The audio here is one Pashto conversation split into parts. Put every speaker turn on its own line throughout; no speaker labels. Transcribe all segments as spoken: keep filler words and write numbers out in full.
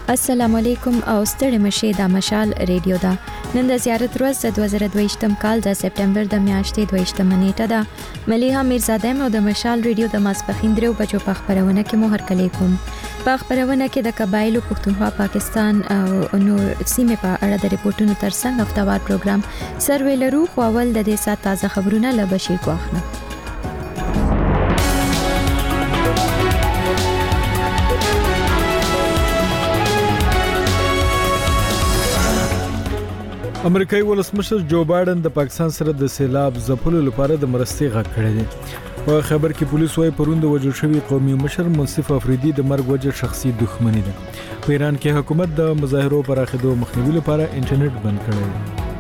السلام علیکم او ستړي مشه د مشال ریډیو دا نن د زیارت ورځ د دوه زره دوه کال د سپټمبر د میاشتې دوه نیټه ده مليحه میرزاده مو د مشال ریډیو د ماسپخین درو بجو په خبرونه کې مو هرکلی کوم په خبرونه کې د قبایلو پښتونخوا پاکستان او نور سیمه په اړه د ریپورتونو ترڅنګ هفتوار پروګرام سروې لرو خو اول د دې سات تازه خبرونه له بشیر کوخنه
امریکایي ولسمشر جو بایدن د پاکستان سره د سیلاب ځپلو لپاره د مرستې غږ کړی دی. په خبر کې پولیس وايي پروند وجل شوی قومي مشر منصف افریدي د مرګ وجه شخصي دښمنی ده. په ایران کې حکومت د مظاهرو پراخېدو مخنیوي لپاره انټرنیټ بند کړی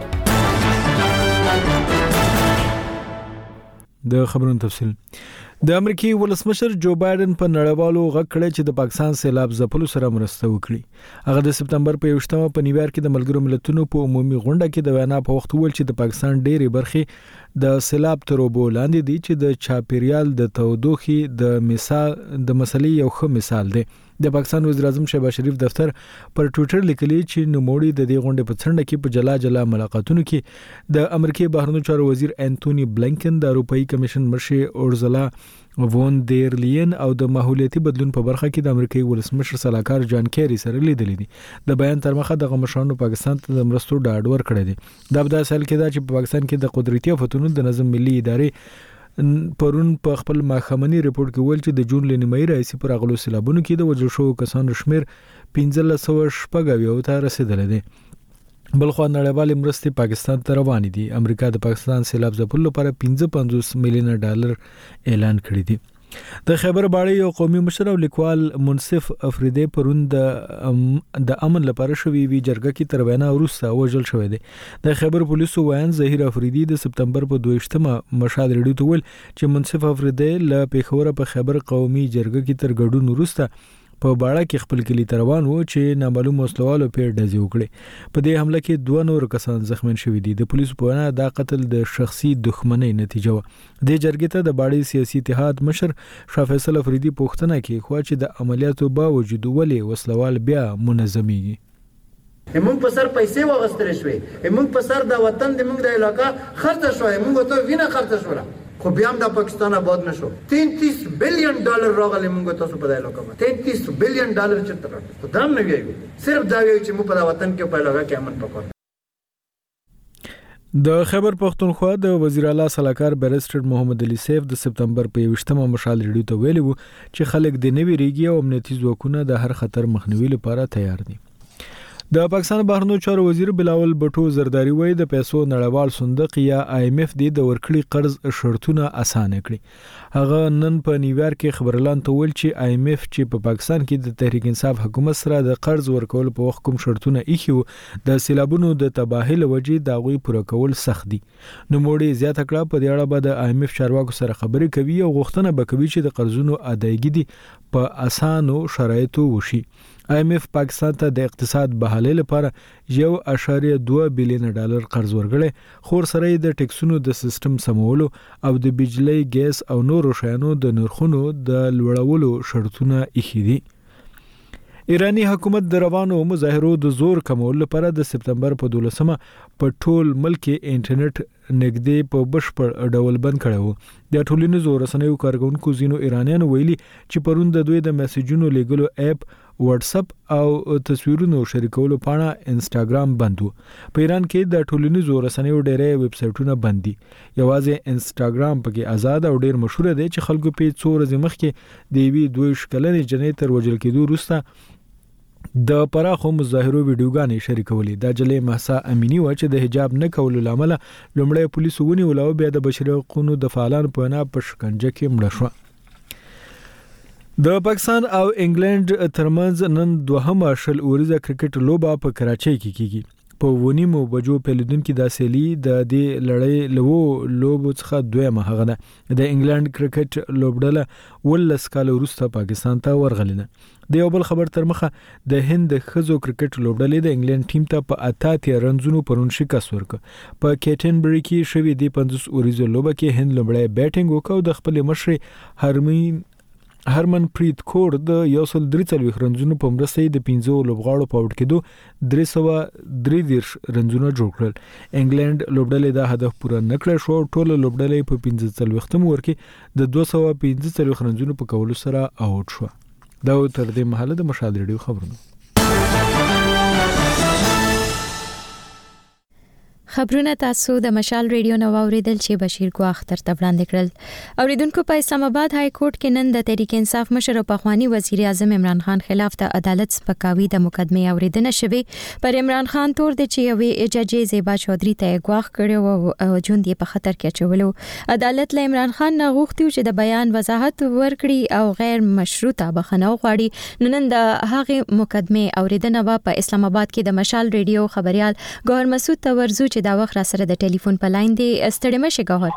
دی. د خبرونو تفصیل د امریکایي ولسمشر جو بایدن په نړیوالو غږ کړی چې د پاکستان سیلاب ځپلو سره مرسته وکړي. هغه د سپتمبر په یوشتمه په نیویارک کې د ملګرو ملتونو په عمومي غونډه کې د وینا په وخت ویل چې د پاکستان ډېرې برخې د سیلاب تر اوبو لاندې دي چې د چاپیریال د تودوخې د مثال د مسلې یو ښه مثال دی. د پاکستان وزیر اعظم شهباز شریف دفتر پر ټوئیټر لیکلی چې نوموړي د دې غونډې په څنډه کې په جلا جلا ملاقاتونو کې د امریکای بهرنیو چارو وزیر انټونی بلنکن د اروپאי کمیشن مشر اورزلا وون دیر لین او د ماحولیاتي بدلون په برخه کې د امریکایي ولسمشر سلاکار جان کیری سره لیدلې دي. د بیان تر مخه د مشرانو پاکستان ته د مرستو ډاډ ورکړی دی. دا په داسې حال کې دا چې په پاکستان کې د قدرتي آفتونو د نظم ملي ادارې پرون په خپل ماخمنی ریپورت کې ویل چې د جون لنیمای رئیس پر اغلو سیلابونو کې د وجل شو کسانو شمیر پنځه سوه شپږ ته رسیدلی دی. بلخو نړیوال مرستې پاکستان ته روانې دي. امریکا د پاکستان سیلاب ځپلو لپاره پنځه پنځوس میلیون ډالر اعلان کړی دی. د خیبر باړې یو قومي مشر او لیکوال منصف افریدي پرون د د امن لپاره شوی وی جرګه کې تر وینا وروسته وژل شوی دی. د خیبر پولیسو وایي ظهیر افریدي د سپتمبر په دویشتمه مشال ریډیو ته ویل چې منصف افریدي له پیښور په خیبر قومي جرګه کې تر ګډون وروسته په باړه کې خپل کلی تروان وو چې نامعلوم وسلوالو پیر ډزې وکړي. په دې حمله کې دوه نور کسان زخمین شوي دي. د پولیسو په وینا دا قتل د شخصي دښمنۍ نتیجه و. د جرګې ته د باړې سیاسي اتحاد مشر شاه فیصل افریدي پوښتنه کوي خو چې د عملیاتو باوجود ولې وسلوال بیا منظميږي.
موږ په سر پیسې واغستل شوې، موږ په سر د وطن د موږ د علاقہ خرڅ شوې، موږ ته وینه خرڅ شوله خو بیا هم د پاکستان آباد نشو. تینتیس بیلیون ډالر راغلی موږ تاسو په علاقہ باندې تینتیس بیلیون ډالر چرته راغلی. خو دا نه ویو، صرف دا ویو چې موږ په وطن کې په علاقہ کې امن پکور.
د خیبر پښتونخوا د وزیر اعلی سلاکار بیرسټر محمد علي سیف د سپتمبر په یوشتمه مشال ریډیو ته ویلي وو چې خلک د نوي ریګي او امنیتي ځواکونه د هر خطر مخنیوي لپاره تیار دي. د پاکستان بهرنیو چارو وزیر بلاول بټو زرداری وایي د پیسو نړیوال صندوق یا آی ایم اف دی د ورکړي قرض شرطونه اسانه کړي. هغه نن په نیویارک کې خبرلان ته ویل چې آی ایم اف چې په پاکستان کې د تحریک انصاف حکومت سره د قرض ورکول په وخت کوم شرطونه ایښي وو د سیلابونو د تباهي لوجې د هغوی پوره کول سخت دي. نوموړي زیاته کړه په دې اړه به د آی ایم اف چارواکو سره خبرې کوي او غوښتنه به کوي چې د قرضونو ادایګي دي په اسانو شرایطو وشي. آی ایم اف پاکستان ته د اقتصاد بحالۍ لپاره یو اعشاریه دوه بیلیون ډالر قرض ورکړي خو سره د ټیکسونو د سیستم سمولو او د بجلی ګیس او نورو شیانو د نرخونو د لوړولو شرطونه ایښي دي. ایرانی حکومت د روانو مظاهرو د زور کمولو لپاره د سپتمبر په دولسمه په ټول ملک کې انټرنیټ نږدې په بشپړ ډول بند کړی و. د ټولنیزو رسنیو کارکونکو ځینو ایرانیانو ویلي چې پرون د دوی د میسجونو لیږلو اپ واتس اپ او تصویرونو شریکولو پاڼه انسټاګرام بند و. په ایران کې د ټولنیزو رسنیو ډېرې ویب سایټونه بند دي. یوازې انسټاګرام پکې آزاد او ډېر مشهور دی چې خلکو په څو ورځې مخکې د یوې دوه شکلنې جنې تر وژل کېدو وروسته د پراخو مظاهرو ویډیوګانې شریکولې. دا جلې محسا امینی و چې د حجاب نه کولو لامل لومړی پولیسو ونیول او بیا د بشري حقوقو د فعالانو په وینا په شکنجه کې مړه شوه. د پاکستان او انګلند ترمنځ نن دوهمه شل اوریزه کرکټ لوبه په کراچۍ کې کیږي. په ونیمو بجو پیلودونکو د سیلی د دې لړۍ لوو لوبو څخه دویمه هغه ده. د انګلند کرکټ لوبډله ولس کال وروسته پاکستان ته ورغله. د یو بل خبر تر مخه د هند خزو کرکټ لوبډلې د انګلند ټیم ته په اتیا رنزونو پرون شکست ورکړ. په کیټنبري کې شوې د پنځوس اوریزو لوبه کې هند لومړی بیټینګ وکاو د خپل مشر هرمین هرمن پریت کور د یو سل درې څلوېښت رنزونو په مرسته د پنځو لوبغاړو په وټ کېدو درې سوه درې دېرش رنزونه جوړ کړل. انګلند لوبډلې دا هدف پوره نه کړی شو. ټوله لوبډلې په پنځه څلوېښتم اوور کې د دوه سوه پنځه څلوېښت رنزونو په کولو سره آوټ شو. دا تر دې مهاله د مشال ریډیو خبرونه.
خبرونه تاسو د مشال ریډیو نو اوریدل چې بشیر کو اختر ته وړاندې کړل. اوریدونکو په اسلام آباد های کورټ کې نن د تحریک انصاف مشر او پخوانی وزیر اعظم عمران خان خلاف د عدالت سپکاوي د مقدمه اوریدنه شوه. پر عمران خان تور د چې یوې جج زیبا چودري ته غواخ کړو او ژوند یې په خطر کې اچولو. عدالت له عمران خان نه غوښتي چې د بیان وضاحت ورکړي او غیر مشروطه بخښنه وغواړي. نن د هغه مقدمه اوریدنه په اسلام آباد کې د مشال ریډیو خبريال ګوهر مسعود تورزو دا وخت را سره د ټلیفون په لاین دی. ستړي مشه ګوهر.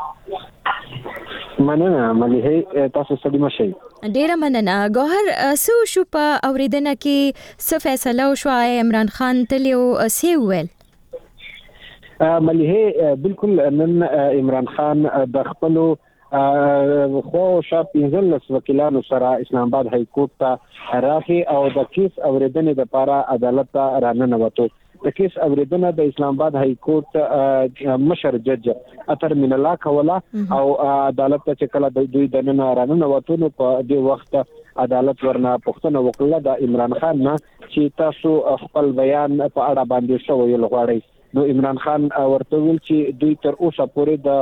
مننه مليحه تاسو ستړي مشه.
ډیره مننه ګوهر. سو شو په اوریدنه کې څه فیصله وشو؟ عمران خان تلیو سی ویل
مليحه بالکل نن عمران خان د خپل خو شاپ پنځلس وکیلانو سره اسلام آباد های کورټ ته راغی او د کیس اوریدنې لپاره عدالت ته راننوتو. د کیس اوریدنه د اسلام آباد های کورټ مشر جج اتر من الله کولا او عدالت ته کله د دوی د نن راننوتو په دې وخت عدالت ورنه پښتنه وکړه د عمران خان نه چې تاسو خپل بیان په اړه باندې شوی لغواړئ. نو عمران خان ورته ویل چې دوی تر اوسه پورې د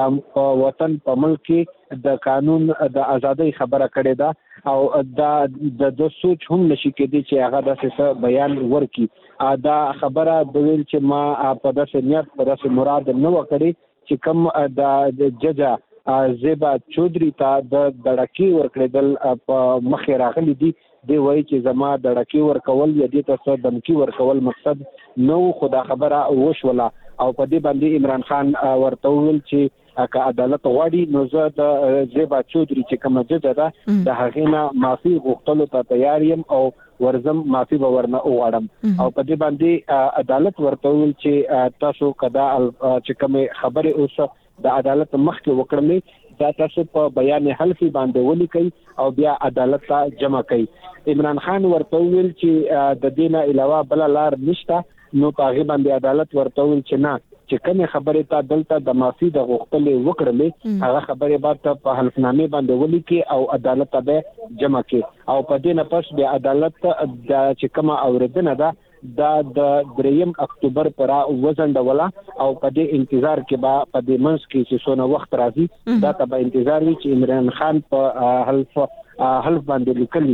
وطن په ملک کې د قانون د ازادۍ خبره کړې ده او دا د سوچ هم نشي کېدی چې هغه د څه بیان ورکړي. دا خبره د ویل چې ما په داسې نیت په داسې مراد نه وکړي چې کوم د جج زیبا چودري ته د دړکی ورکړل په مخې راغلي دي. دی وایي چې زما دړکی ورکول یا دې ته دمکی ورکول مقصد نو خدا خبره وشوله او په دې باندې عمران خان ورته ویل چې که عدالت غواړي نو زه د زیبا چودري چې کوم جج ده د هغې نه معافي غوښتلو ته تیار یم او ورزم معافي به ورنه وغواړم. او په دې باندې عدالت ورته ویل چې تاسو کدا چې کوم خبره اوس د عدالت مخکې وکړلې دا تاسو په بیان حلفي باندې ولیکئ او بیا عدالت ته جمع کړئ. عمران خان ورته ویل چې د دې نه علاوه بل لار نشته. نو په هغه باندې عدالت ورته ویل چې نه چې کومه خبره تا دلته د معافي د غوښتلې وکړلې هغه خبره به په حلفنامه باندې ولیکي او عدالت ته جمع کړي او په دې نه پس بیا عدالت د چې کومه اوریدنه ده دا د دریم اکتوبر پر وزنډوله او په دې انتظار کې با په دې منځ کې چې څونه وخت راځي دا ته به انتظار وي چې عمران خان په حلف حلف باندې لیکلي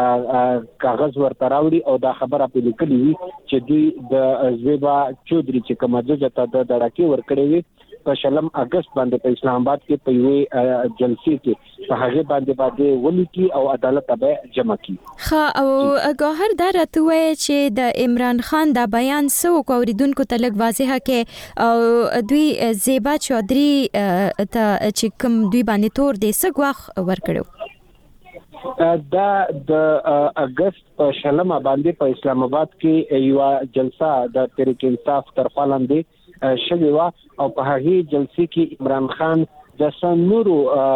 کاغذ ورته راوړي او دا خبره په لیکلي وي چې دوی د زیبا چودري چې کومه جج ته د دړکی ورکړې وي په شلم اگست باندې په اسلام آباد کې په یوې جلسې کې په هغه باندې باندې ولیکي او عدالت ته جمع کی.
خا او ګوهر دا راته وایي چې د عمران خان دا بیان سو کوریدونکو ته لګ واضحه کې او دوی زیبا چودري ته چې کوم دوی باندې تور دې سګواخ ورکړو.
دا د اگست په شلم باندې په اسلام آباد کې یو جلسه د تحریک انصاف طرفه لاندې شوی و او په هغه جلسې کې عمران خان د سنورو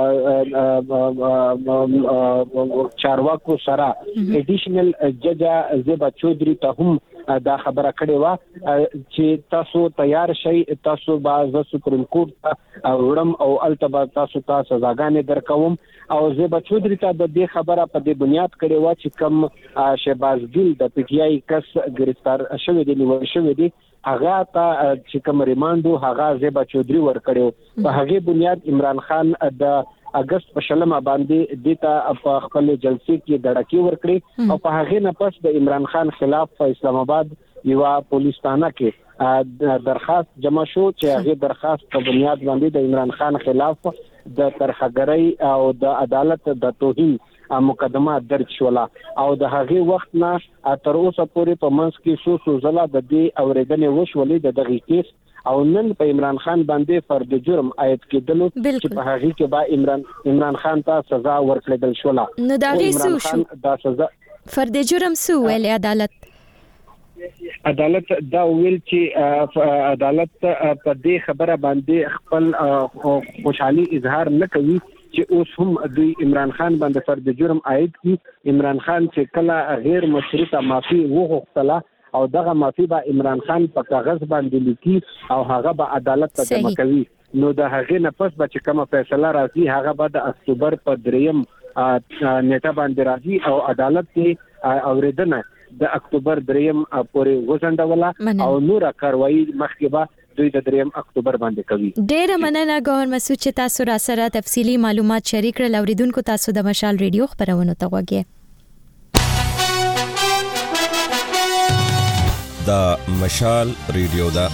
چارواکو سره اډیشنل جج زیبا چودري ته هم دا خبره کړې و چې تاسو تیار شئ تاسو باز سپریم کورټ وړم او التبا تاسو ته سزاګانې درکوم او زیبا چودري ته د دې خبره په دې بنیاد کړې و چې کم شهباز ګل د پی ټی آی کس گرفتار شوی دی نیول شوی دی هغه ته چې کوم ریماندو هغه زیبا چودري ور کړو په هغه بنیاد عمران خان د اگست په شلمه باندې دیتا په خپل جلسې کې دړکی ور کړی او په هغه نه پس د عمران خان خلاف په اسلام آباد یو پولیس تھانه کې درخواست جمع شو چې هغه درخواست په بنیاد باندې د عمران خان خلاف د ترخګرۍ او د عدالت د توهین مقدمه درج شولا او د هغه وخت نه تر اوسه پورې په منځ کې سو سو زلا د دې اوریدنې وشولې د دغه کیس او نن په عمران خان باندې فرد جرم عاید کېدلو چې په هغه کې با عمران عمران خان ته سزا ورکړل شولا.
نو دا غي سو شو
دا سزا
فرد جرم سو ویل عدالت
عدالت دا ویل چې عدالت په دې خبره باندې خپل خوشحالي اظهار نه کوي چې اوس هم دوی عمران خان باندې فرد جرم عاید کی. عمران خان چې کله غیر مشروطه معافي وغوښتله او دغه معافي به عمران خان په کاغذ باندې لیکي او هغه به عدالت ته جمع کوي، نو د هغې نه پس به چې کومه فیصله راځي هغه به د اکتوبر په دریم نیټه باندې راځي او عدالت کې اوریدنه د اکتوبر دریم پورې وځنډوله او نور کاروایی مخکې به دوی د دریم اکتوبر باندې کوي.
ډېر مننه ګوهر مسعود چې تاسو را سره تفصيلي معلومات شریک کړل. اوریدونکو تاسو د مشال ریډیو خبرونه ته وګورئ.
د مشال ریډیو دا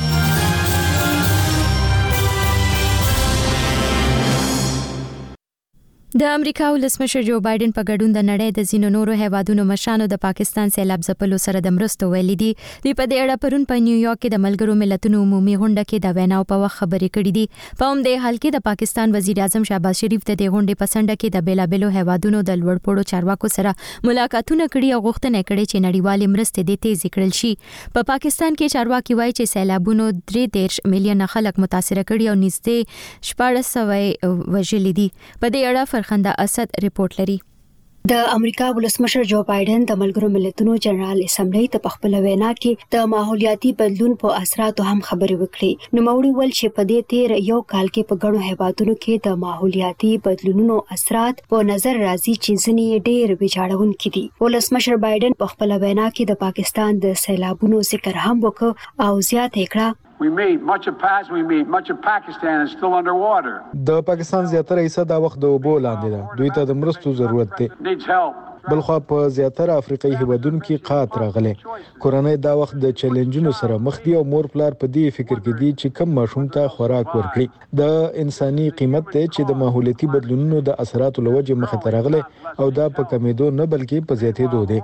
د امریکا ولسمشر جو بایدن په ګډون د نړۍ د زینو نورو هیوادونو مشرانو د پاکستان سیلاب ځپلو سره د مرستو ویلي دي. د په دې اړه پرون په نیویارک کې د ملګرو ملتونو عمومي غونډه کې د ویناو په وخت خبرې کړې دي. په هم د حال کې د پاکستان وزیر اعظم شهباز شریف د دې غونډې په سنډه کې د بیلابلو هیوادونو د لوړپوړو چارواکو سره ملاقاتونه کړي او غوښتنه کړې چې نړیوالې مرستې د تیز کړل شي. په پا پاکستان کې چارواکي وایي چې سیلابونو درې دیرش میلیون خلک متاثر کړي او نږدې شپږ سوه وژلي دي. په دې اړه فرخنده اسد رپورټ لري.
د امریکا ولسمشر جو بایدن د ملګرو ملتونو جنرال اسمبلی ته په خپل وینا کې د ماحولیاتي بدلون په اثراتو هم خبرې وکړې. نو موري ول چې په دې تیر یو کال کې په ګڼو هیوادونو کې د ماحولیاتي بدلونونو اثرات په نظر راځي چې ځینې ډېر ویجاړونکي دي. ولسمشر بایدن په خپل وینا کې د پاکستان د سیلابونو ذکر هم وکړ او زیاته کړه
We made much of Pas, we made much of Pakistan is still underwater.
د پاکستان زیاتره حصہ د وخت د اوبو لاندې ده. دوی ته د مرستو ضرورت دی.
Needs help.
بلخوا په زیاتره افریقایي هیوادونو کې قحط راغلی. کورنۍ دا وخت د چیلنجونو سره مخ دي او مور پلار په دې فکر کې دي چې کم ماشوم ته خوراک ورکړي. د انساني قیمت ته چې د ماحولیاتي بدلونونو د اثراتو لوجه مخ ته راغلی او دا په کمیدو نه بلکې په زیاتېدو دی.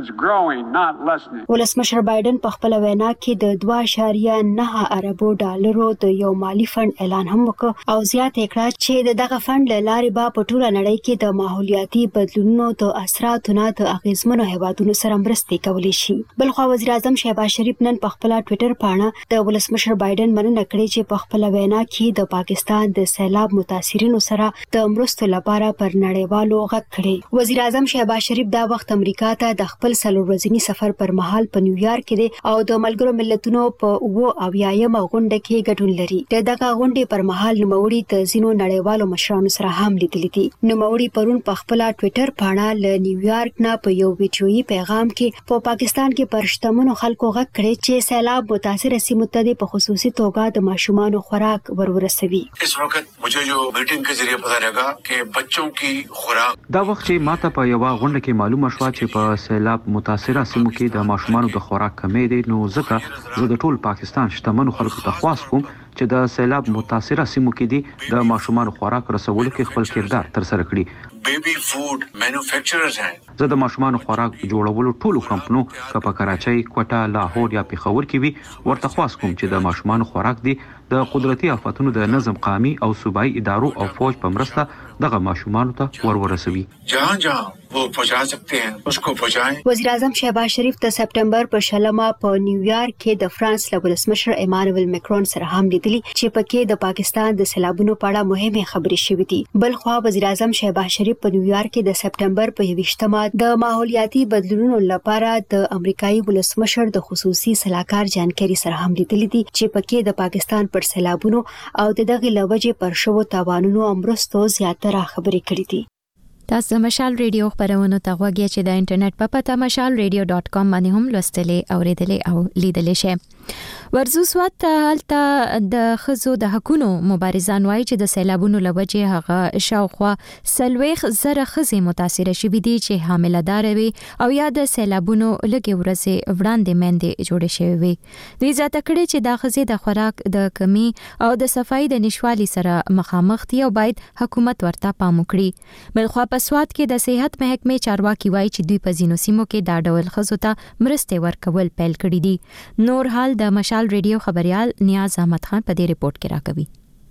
ولسمشر بایدن په خپل وینا کې د دوه اعشاریه نه اربو ډالرو د یو مالی فند اعلان هم وکړ او زیاته کړه چې دغه فند له لارې به په ټوله نړۍ کې د ماحولیاتي بدلونونو د اثراتو د اغیزمنو هیوادونو سره مرستې کولی شي. بلخو وزیر اعظم شهباز شریف نن په خپل ټوئیټر باندې د ولسمشر بایدن مننه کړې چې په خپل وینا کې د پاکستان د سیلاب متاثرینو سره د مرستو لپاره پر نړیوالو غږ کړي. وزیر اعظم شهباز شریف دا وخت امریکا ته د خپل څلور ورځني سفر پر مهال په نیویارک کې دی او د ملګرو ملتونو په اوو اویایم غونډه کې ګډون لري. دغه غونډې پر مهال نوموړي د زینو نړیوالو مشرانو سره هم لیدلې دي. نوموړي پرون په خپل ټوئیټر باندې له نیویارک نه په یو ویډیويي پیغام کې په پاکستان کې پرشتمنو خلکو غږ کړی چې سیلاب متاثر سیمو ته په خصوصي توګه د ماشومان خوراک ورورسوي.
اس وخت مجھے جو میټینګ کے ذریعے پتا لگا کہ بچوں کی خوراک
دا وخت چې ماته په یو غونډه کې معلومه شوه چې په سیلاب متاثره سیمو کې د ماشومان د خوراک کمی دی. نو ځکه زه د ټول پاکستان شتمنو خلکو ته خواست کوم چې د سیلاب متاثره سیمو کې دي د ماشومان خوراک رسولو کې خپل کردار تر سره کړي.
بیبي فود مینوفیکچررز ہیں.
زه د ماشومان خوراک جوړولو ټولو کمپنو که په کراچۍ، کوټه، لاهور یا پېښور کې وي ورته خواست کوم چې د ماشومان خوراک دی د قدرتي آفاتونو د نظم قامي او صوبایي ادارو او فوج په مرسته دغه ماشومان ته ورورسوي.
جهان جهان وہ پہنچا سکتے ہیں اس کو پہنچائیں.
وزیر اعظم شهباز شریف د سپټمبر په شلمه په نیویارک کې د فرانس له ولسمشر ایمانوئل میکرون سره هم لیدلي چې پکې د پاکستان د سیلابونو په اړه مهمه خبرې شوې دي. بل خو وزیر اعظم شهباز شریف په نیویارک کې د سپټمبر په یوویشتمه د ماحولیاتي بدلونونو لپاره د امریکایي ولسمشر د خصوصي صلاحکار جان کیری سره هم لیدلي دي چې پکې د پاکستان پر سیلابونو او دغه لوجه پر شوو تاوانونو امرستو زیاتره خبرې کړې دي.
تاسو مشال ریډیو خبرونه ته غوږی چې د انټرنیټ په پته مشال ریډیو ډاٹ کام باندې هم لوستلې او ریډلې او لیدلې شئ. ورزو سوات هلته د خزو د حقونو مبارزان وایي چې د سیلابونو لوجه هغه شاوخوا سلويخ زره خزي متاثر شوي دي چې حامله دار وي او یا د سیلابونو لګي ورځې وړاندې مندې جوړې شوی وي. دوی ځاته کړي چې د خزي د خوراک د کمی او د صفای د نشوالي سره مخامخ دي او باید حکومت ورته پام وکړي. بلخو په سوات کې د صحت محکمې چارواکي وایي چې دوی په ځینو سیمو کې دا ډول خزو ته مرستې ورکول پیل کړي دي. نور حال د مشال ریډیو خبريال نیاز احمد خان په دې ریپورت کې راکوي.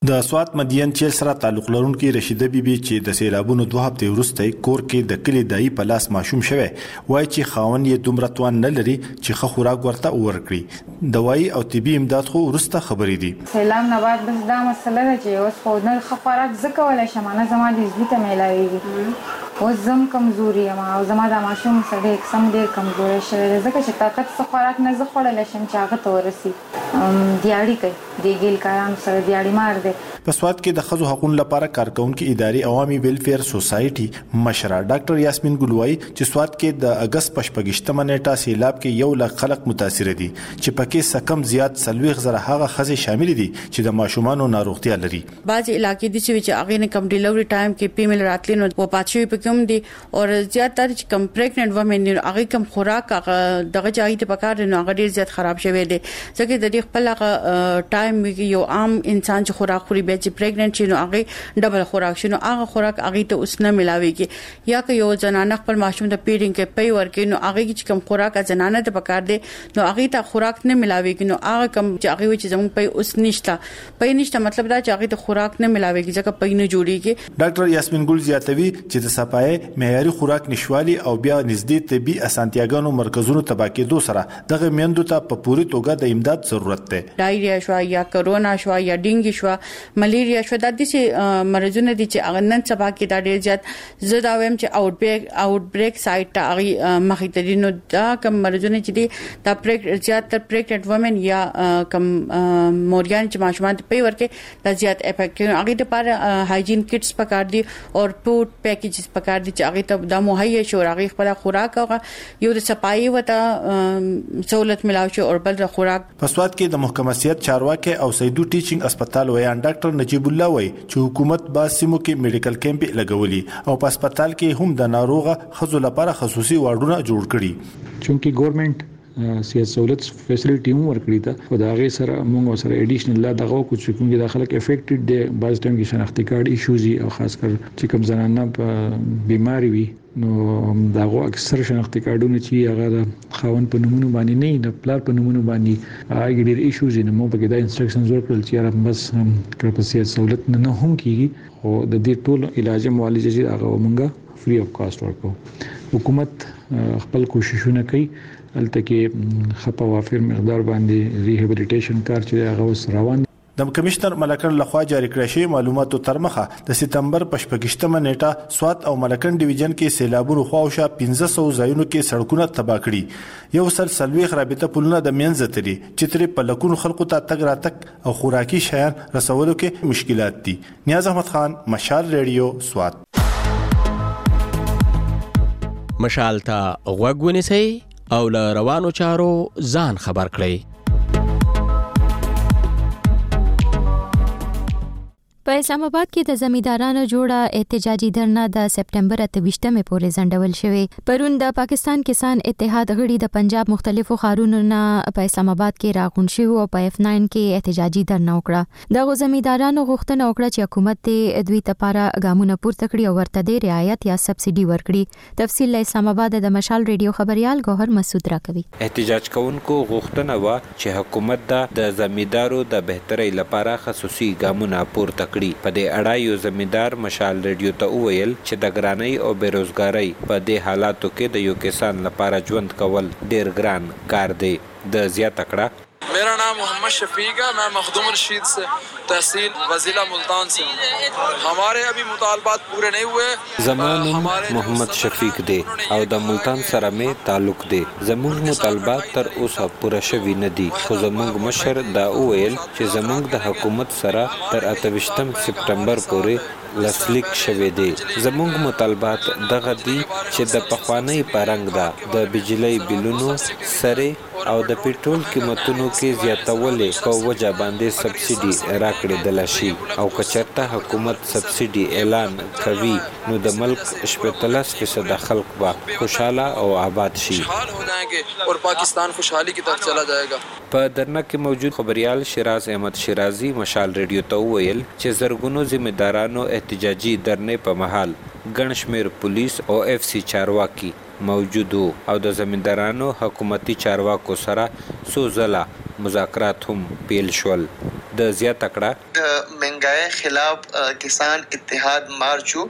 د سوات مدین چیل سره تعلق لرونکي رشیده بیبي چې د سیلابونو دوه هفتې وروسته کور کې د کلی دایي په لاس ماشوم شوی وایي چې خاوند یې دومره توان نه لري چې ښه خوراک ورته ورکړي. دوايي او طبي امداد خو وروسته خبرې دي.
سیلاب نه بعد بس دا مسله ده چې اوس خو نه ښه خوراک زه کولی شم نه زما د عزبي ته میلاویږي اوس زم کمزوري یم او زما دا ماشوم سړی اقسم ډېر کمزوری شوی دی ځکه چې طاقت څه خوراک نه زه خوړلی شم چې هغه ته ورسي. دیاړي کوي د ګیل کارانو سره دیاړي مار دی.
په سوات کې د ښځو حقوقو لپاره کارکونکي ادارې عوامي ویلفیر سوسایټي مشره ډاکټر یاسمین ګل وایي چې سوات کې د اگست په شپږمه نیټه سیلاب کې یو لک خلک متاثر دي چې پکې سکم زیات سلويخ زره هغه ښځې شامل دي چې د ماشومانو ناروغتیا لري.
بعض علاقې دي چې هغه نه کم ډیلیوري ټایم کې پیمل راتلینو او پاتشي په کوم دي او زیات تر چې کم پریګننټ ومن دي هغه کم خوراک دغه ځای ته پکار نه هغه ډیر زیات خراب شوی دي ځکه د دې خپل ټایم کې یو عام انسان چې خوراک خوري به چې پریګننټ شي نو هغه ډبل خوراک شي نو هغه خوراک هغه ته اوس نه ملاويږي یا که یو زنانه خپل ماشوم ته پیډینګ کې پي ورکې نو هغه چې کم خوراک زنانه ته پکار دي نو هغه ته خوراک نه ملاويږي نو هغه کم چې هغه چې زموږ پي اوس نشته پي نشته مطلب دا چې هغه ته خوراک نه ملاويږي ځکه پي نه جوړيږي.
ډاکټر یاسمین ګل زیاتوي چې د صفای معیاري خوراک نشوالي او بیا نږدې طبي اسانتیاګانو مرکزونو تباکې دو سره دغه میندو ته په پوری توګه د امداد ضرورت ده.
ډایریا شو یا کرونا شو یا ډینګي شو ملیریا شو د دې مرزونه دي چې هغه نن سبا کې دا ډیر زیات زه دا وایم چې آوټ بریک آوټ بریک سایت ته هغه مخې ته دي نو دا کوم مرزونه چې دي دا پریک زیات تر پریګننټ وومن یا کوم مورګان چې ماشومان ته پي ورکې دا زیات افیکټ کوي هغه لپاره هایجین کټس پکار دي او فود پیکیجز پکار دي چې هغه ته د مهیا شو هغه خپل خوراک هغه یو د صفای وته سہولت ملاوي او بل خوراک.
په سوات کې د محکمه صحت چارواکي او سیدو ټیچینګ هسپتال ویان ډاکټر نجیب الله وایي چې حکومت با سیمو کې میډیکل کیمپ لګولي او په هسپتال کې هم د ناروغه خزو لپاره خصوصي وارډونه جوړ کړي.
چونکی ګورنمنت سیاست سہولت فیسیلیټي هم ورکړي ته او دا غي سره موږ سره اډیشنل لا دغه کو چې کوم د خلک افیکټډ دي بعض ټایم کې شناختی کارت ایشوز او خاص کر چې کوم زنانه په بیماری وي نو داغه اکثر شناختی کارتونه چې هغه د خاون په نومونو باندې نه د پلار په نومونو باندې هغه ډېر ایشوز نه مو په کې دا انسټرکشنز ورکړل چې را بس کړ په سیاست سہولت نه هم کیږي او د دې ټول علاج معالجه چې هغه ومنګه فری اف کاست ورکو. حکومت خپل کوششونه کوي الته کې خپه وافر مقدار باندې ریهابلیټیشن کار چې هغه وس روان.
د کمشنر ملکن لخوا جاری کړی شوی معلوماتو تر مخه د سپتمبر په شپږمه نیټه سوات او ملکن ډیویژن کې سیلابونو خواوشا پنځه سوه ځایونو کې سړکونه تباہ کړي یو سل سلويخ رابطه پلونه د منځ تري چې تر په لکونو خلکو ته تګ راتګ او خوراکي شیان رسولو کې مشکلات دي. نیاز احمد خان مشال ریډیو سوات.
مشال ته غوږ ونیسئ او له روانو چارو ځان خبر کړئ.
په اسلام آباد کې د زمیندارانو جوړه احتجاجي دھرنا د سپټمبر اتهشتمه پورې ځنډول شوی. پرون د پاکستان کسان اتحاد غړي د پنجاب مختلفو ښارونو نه په اسلام آباد کې راغون شو او په اف ناین کې احتجاجي دھرنا وکړه. د زمیندارانو غوښتنه وکړه چې حکومت دې دوی ته لپاره ګامونه پورته کړي او ورته د رعایت یا سبسيډي ورکړي. تفصیل له اسلام آباد د مشال ریډیو خبريال ګوهر مسعود راکوي.
احتجاج کوونکو غوښتنه و چې حکومت د زمیندارو د بهترۍ لپاره خصوصي ګامونه پورته کړي. په دې اړه یو زمیندار مشال ریډیو ته وویل چې د ګرانۍ او بیروزګارۍ په دې حالاتو کې د یو کسان لپاره ژوند کول ډیر ګران کار دی. د زیاته کړه
मेरा नाम मोहम्मद शफीक है, मैं मखदूम रशीद से तहसील वजीला मुल्तान से हूँ. हमारे अभी मुतालबात पूरे नहीं हुए.
زمان محمد شفیق دی او د ملتان سره می تعلق دی. زموږ مطالبات تر اوسه پوره شوي نه دي خو زموږ مشر دا وویل چې زموږ د حکومت سره تر اتهشتم سپټمبر پورې لاسلیک شوی دی. زموږ مطالبات دغه دي چې د پخوانی پرنګ دا د بجلی بلونو سره او د پېټرول قیمتونو کې زیاتولې په وجه باندې سبسيډي راکړې د لشي او کچرته حکومت سبسيډي اعلان کوي نو د ملک شپږ فیصد خلک به خوشاله او آباد شي
اور پاکستان خوشحالی کی طرف چلا جائے گا.
په درنه کې موجود خبريال شیراز احمد شیرازي مشال ریډیو ته ویل چې زرګونو ذمہدارانو احتجاجي درنه په محل ګڼشمیر پولیس او اف سی چارواکي موجود او د زمیندارانو حکومتي چارواکو سره څو ځله مذاکرات هم پیل شول. د زیاته کړه
د منګای خلاف کسان اتحاد مارچو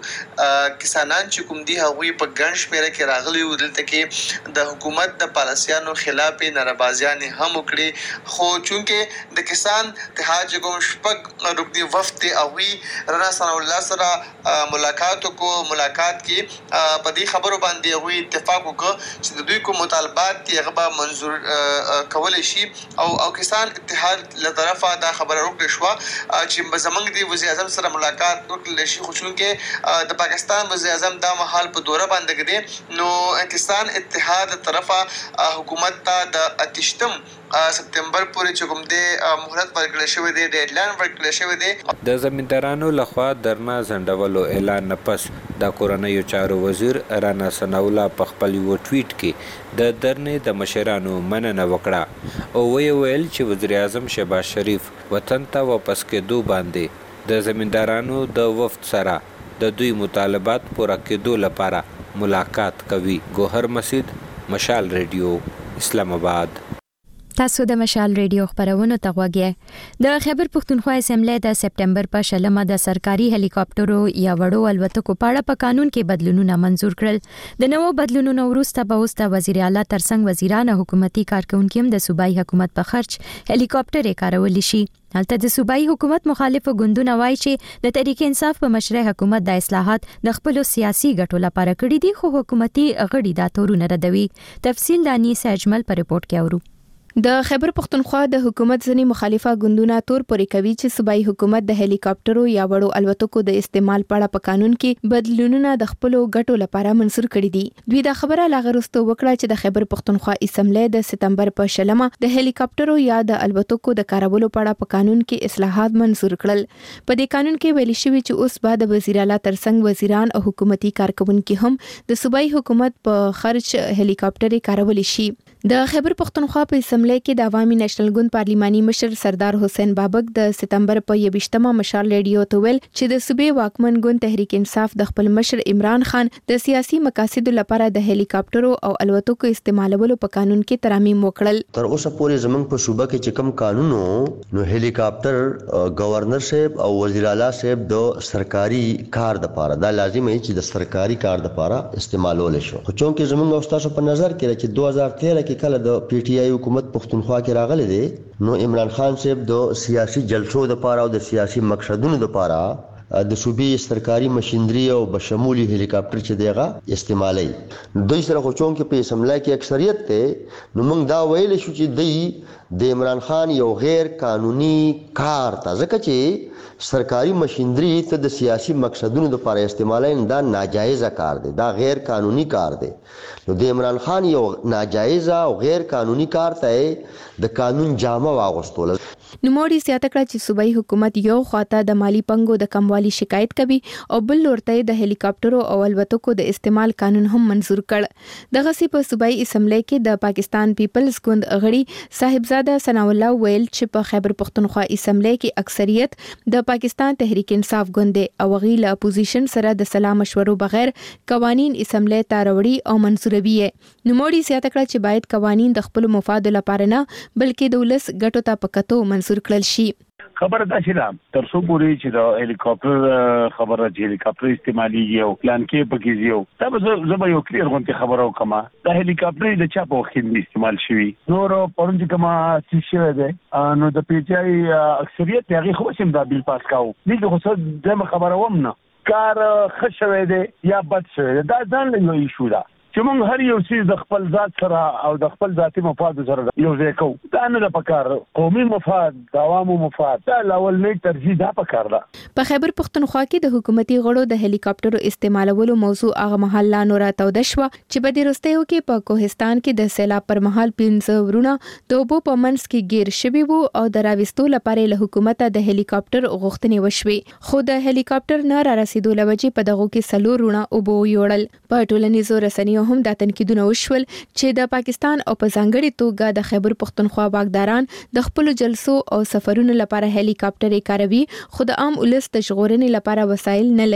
کسانان چې کوم دي هغوی په ګڼ شمېره کې راغلي وو، دلته کې د حکومت د پالیسیانو خلاف نارضایتي هم وکړي، خو چونکې د کسان اتحاد چې کوم شپږ رکني وفد هغوی رانا ثناء الله سره ملاقات وکړو. ملاقات کې په دې خبرو باندې هغوی اتفاق وکړ چې د دوی کوم مطالبات دي هغه به منظور کولی شي او او کسان اتحاد له طرفه دا خبره وکړه شو چې زمونږ د وزیر اعظم سره ملاقات وکړل شي، خو چونکې د پاکستان وزیر اعظم دا مهال په دوره باندې دی، نو کسان اتحاد طرفه حکومت ته د اتشتم سپتمبر پورې چې کوم دی مهلت ورکړل شوی دی، ډیډلاین ورکړل شوی دی.
د زمیندارانو لخوا درنا ځنډولو اعلان نه پس د کورنیو چارو وزیر رانا ثناء الله په خپل یو ټویټ کې د درنې د مشرانو مننه وکړه او وی ویل چې وزیر اعظم شهباز شریف وطن ته واپس کېدو باندې د زمیندارانو د وفد سره د دوی مطالبات پوره کېدو لپاره ملاقات کوي. ګوهر مسید، مشال ریډیو، اسلام آباد.
تاسو د مشال ریډیو خبرونو ته غوږی. د خیبر پښتونخوا اسمبلی د سپټمبر په شلمه د سرکاري هلیکاپټرو یا وړو الوتکو په اړه په قانون کې بدلونونه منزور کړل. د نوو بدلونونو وروسته به اوس د وزیر اعلی ترڅنګ وزیران او حکومتي کارکونکو هم د صوبایي حکومت په خرچ هلیکاپټر کارول شي. هلته د صوبایي حکومت مخالفو ګوندونه وایي چې د تحریک انصاف په مشرۍ حکومت د اصلاحات د خپل سیاسي ګټو لپاره کړی دي، خو حکومتي غړي دا تورونه ردوي. تفصیل د انیس اجمل په ریپورت کې اورو.
د خیبر پښتونخوا د حکومت ځنی مخالفه ګوندونه تور پورې کوي چې صوبایي حکومت د هلیکاپټرو یا وړو الوتکو د استعمال په اړه په قانون کې بدلونونه د خپل ګټو لپاره منسور کړي دي. دوی دا خبره لاغرسته وکړه چې د خیبر پښتونخوا اسمبلی د سپتمبر په شلمه د هلیکاپټرو یا د الوتکو د کارولو په اړه په قانون کې اصلاحات منسور کړل. په دې قانون کې ویل شوی چې اوس بعد وزیر اعلی ترڅنګ وزیران او حکومتي کارکونکو هم د صوبایي حکومت په خرچ هلیکاپټر کارول شي. د خیبر پښتونخوا په اسمبلی کې د عوامي نېشنل ګوند پارلیماني مشر سردار حسین بابک د سپتمبر په یویشتمه مشال ریډیو ته ویل چې د صوبې واکمن ګوند تحریک انصاف د خپل مشر عمران خان د سیاسي مقاصدو لپاره د هلیکاپټرو او الوتکو استعمالولو په قانون کې ترامیم وکړل.
تر اوسه پورې زمونږ په صوبه کې چې کوم قانونو نو هلیکاپټر گورنر صاحب او وزیر اعلی صاحب د سرکاري کار د لپاره دا لازم دی چې د سرکاري کار د لپاره استعمالول شي، خو چونکې زمونږ استادو په نظر کې چې دوه هزار تیرہ کې کله د پی ټی آی حکومت پښتونخوا کې راغلی دی نو عمران خان صاحب د سیاسي جلسو د لپاره او د سیاسي مقصدونو د لپاره د صوبې سرکاري مشینری او بشمولي هلیکاپټر چې دیغه استعمالي. دوی سره خو چون کې په اسمبلی کې اکثریت ته نو موږ دا ویل شو چې دی د عمران خان یو غیر قانوني کار ته ځکه چې سرکاري مشینری ته د سیاسي مقصدونو لپاره استعمالي دا ناجایز کار دی، دا غیر قانوني کار دی. نو د عمران خان یو ناجایز او غیر قانوني کار ته د قانون جامه واغوستول.
نوموړي زیاته کړه چې صوبایي حکومت یو خواته د مالی پنګو د کموالي شکایت کوي او بل لورته د هلیکاپټرو او الوتکو د استعمال قانون هم منزور کړ. دغه سی په صوبایي اسمبلی کې د پاکستان پیپلز ګوند غړي صاحبزاده ثناء الله ویل چې په خیبر پښتونخوا اسمبلی کې اکثریت د پاکستان تحریک انصاف ګوند او غي له اپوزیشن سره د سلا مشورو بغیر قوانين اسمبلی ته راوړي او منسوروي. نوموړي زیاته کړه چې باید قوانين د خپل مفاد لپاره نه بلکې د ولس ګټو ته پکتو منسور کړل شي.
خبره دا چې دا تر څو پورې چې د هلیکاپټر خبره چې هلیکاپټر استعمالي یو پلان کې پکې یو دا به زما یو کلیر غونډه خبره وکما د هلیکاپټر د چا په وخت کې استعمال شوی نور پرونځ کما چې شوی دی نو د پی ټی آی اکثریت هغه خو سم دا بیل پاس کاو دغه خو څه د خبره ومنه کار خښوي دی یا بد شوی دا ځان له یو شو دا چې موږ هر یو څه د خپل ذات سره او د خپل ذاتي مفاد سره یو ځای کوو. دا نه د پکار قومي مفاد د عوامو مفاد دا لاول نه ترجیح دا پکار ده.
په خیبر پښتونخوا کې د حکومتي غړو د هلیکاپټرو استعمالولو موضوع هغه مهال لا نور تاوده شو چې په دې وروستیو کې په کوهستان کې د سیلاب پر مهال پنځه ورونه د اوبو په منځ کې گیر شوي وو او د راوستو لپاره له حکومت د هلیکاپټر غوښتنې وشوي، خو د هلیکاپټر نه را رسیدو لوجې په دغه کې سلور ورونه اوبو یوړل. په ټولنیزو رسنیو هم دا تنقیدونه وشول چې د پاکستان او په ځانګړي توګه د خیبر پښتونخوا واکداران د خپل جلسو او سفرونو لپاره هلیکاپټر کاروي خو د عام ولس د ژغورنې لپاره وسایل نه لري.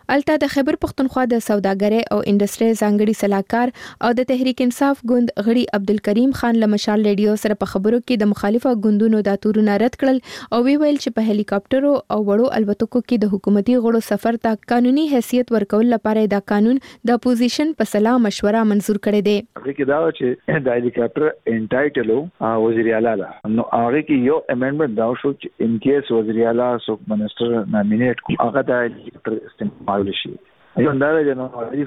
الته د خیبر پختونخوا د سوداګرۍ او انډستری ځانګړي صلاحکار او د تحریک انصاف ګوند غړي عبدالکریم خان له مشال ریډیو سره په خبرو کې د مخالفه ګوندونو د تورونه رد کړل او وی ویل چې په هلیکاپټرو او وړو الوتکو کې د حکومتي غړو سفر ته قانوني حیثیت ورکول لپاره دا قانون د اپوزیشن په سلا مشوره منزور کړی دی.
هغه کې دا چې د هلیکاپټر انټایټلو وزیر اعلی نو هغه کې یو امندمنت دا شو چې ان کیس وزیر اعلی سو منسٹر نامینیټ کو هغه د هلیکاپټر استعمال شي. یو دا د عارف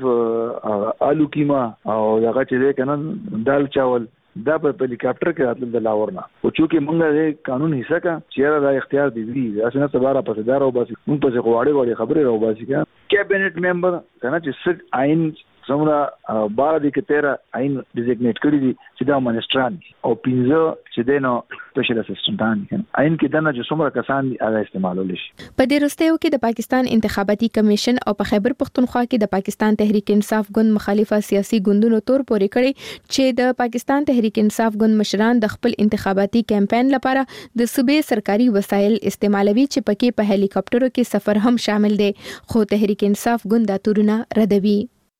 آلو کیما او هغه چې کنه دال چاول دا په هلیکاپټر کې راتل د لاور نه او چې موږ د قانون حصہ کا چیرې دا اختیار دی دی اسنه تبارا په دار او باسي موږ په غواړي غواړي خبرې راو باسي کا کابینټ ممبر کنه چې سټ عین څومره بار دي کې تیرا عین ډیزیګنیټ کړی دي چې دا منسټران او پینځه چې دینو سپیشل اسسټنټان عین کې دنه چې څومره کسان هغه استعمالول شي.
په دې وروستیو کې د پاکستان انتخاباتي کمیشن او په خیبر پختونخوا کې د پاکستان تحریک انصاف ګوند مخالفه سیاسي ګوندونو تور پورې کړي چې د پاکستان تحریک انصاف ګوند مشران د خپل انتخاباتي کمپاین لپاره د صوبې سرکاري وسایل استعمالوي چې پکې په هلیکاپټرو کې سفر هم شامل دي خو تحریک انصاف ګوند دا تورونه ردوي.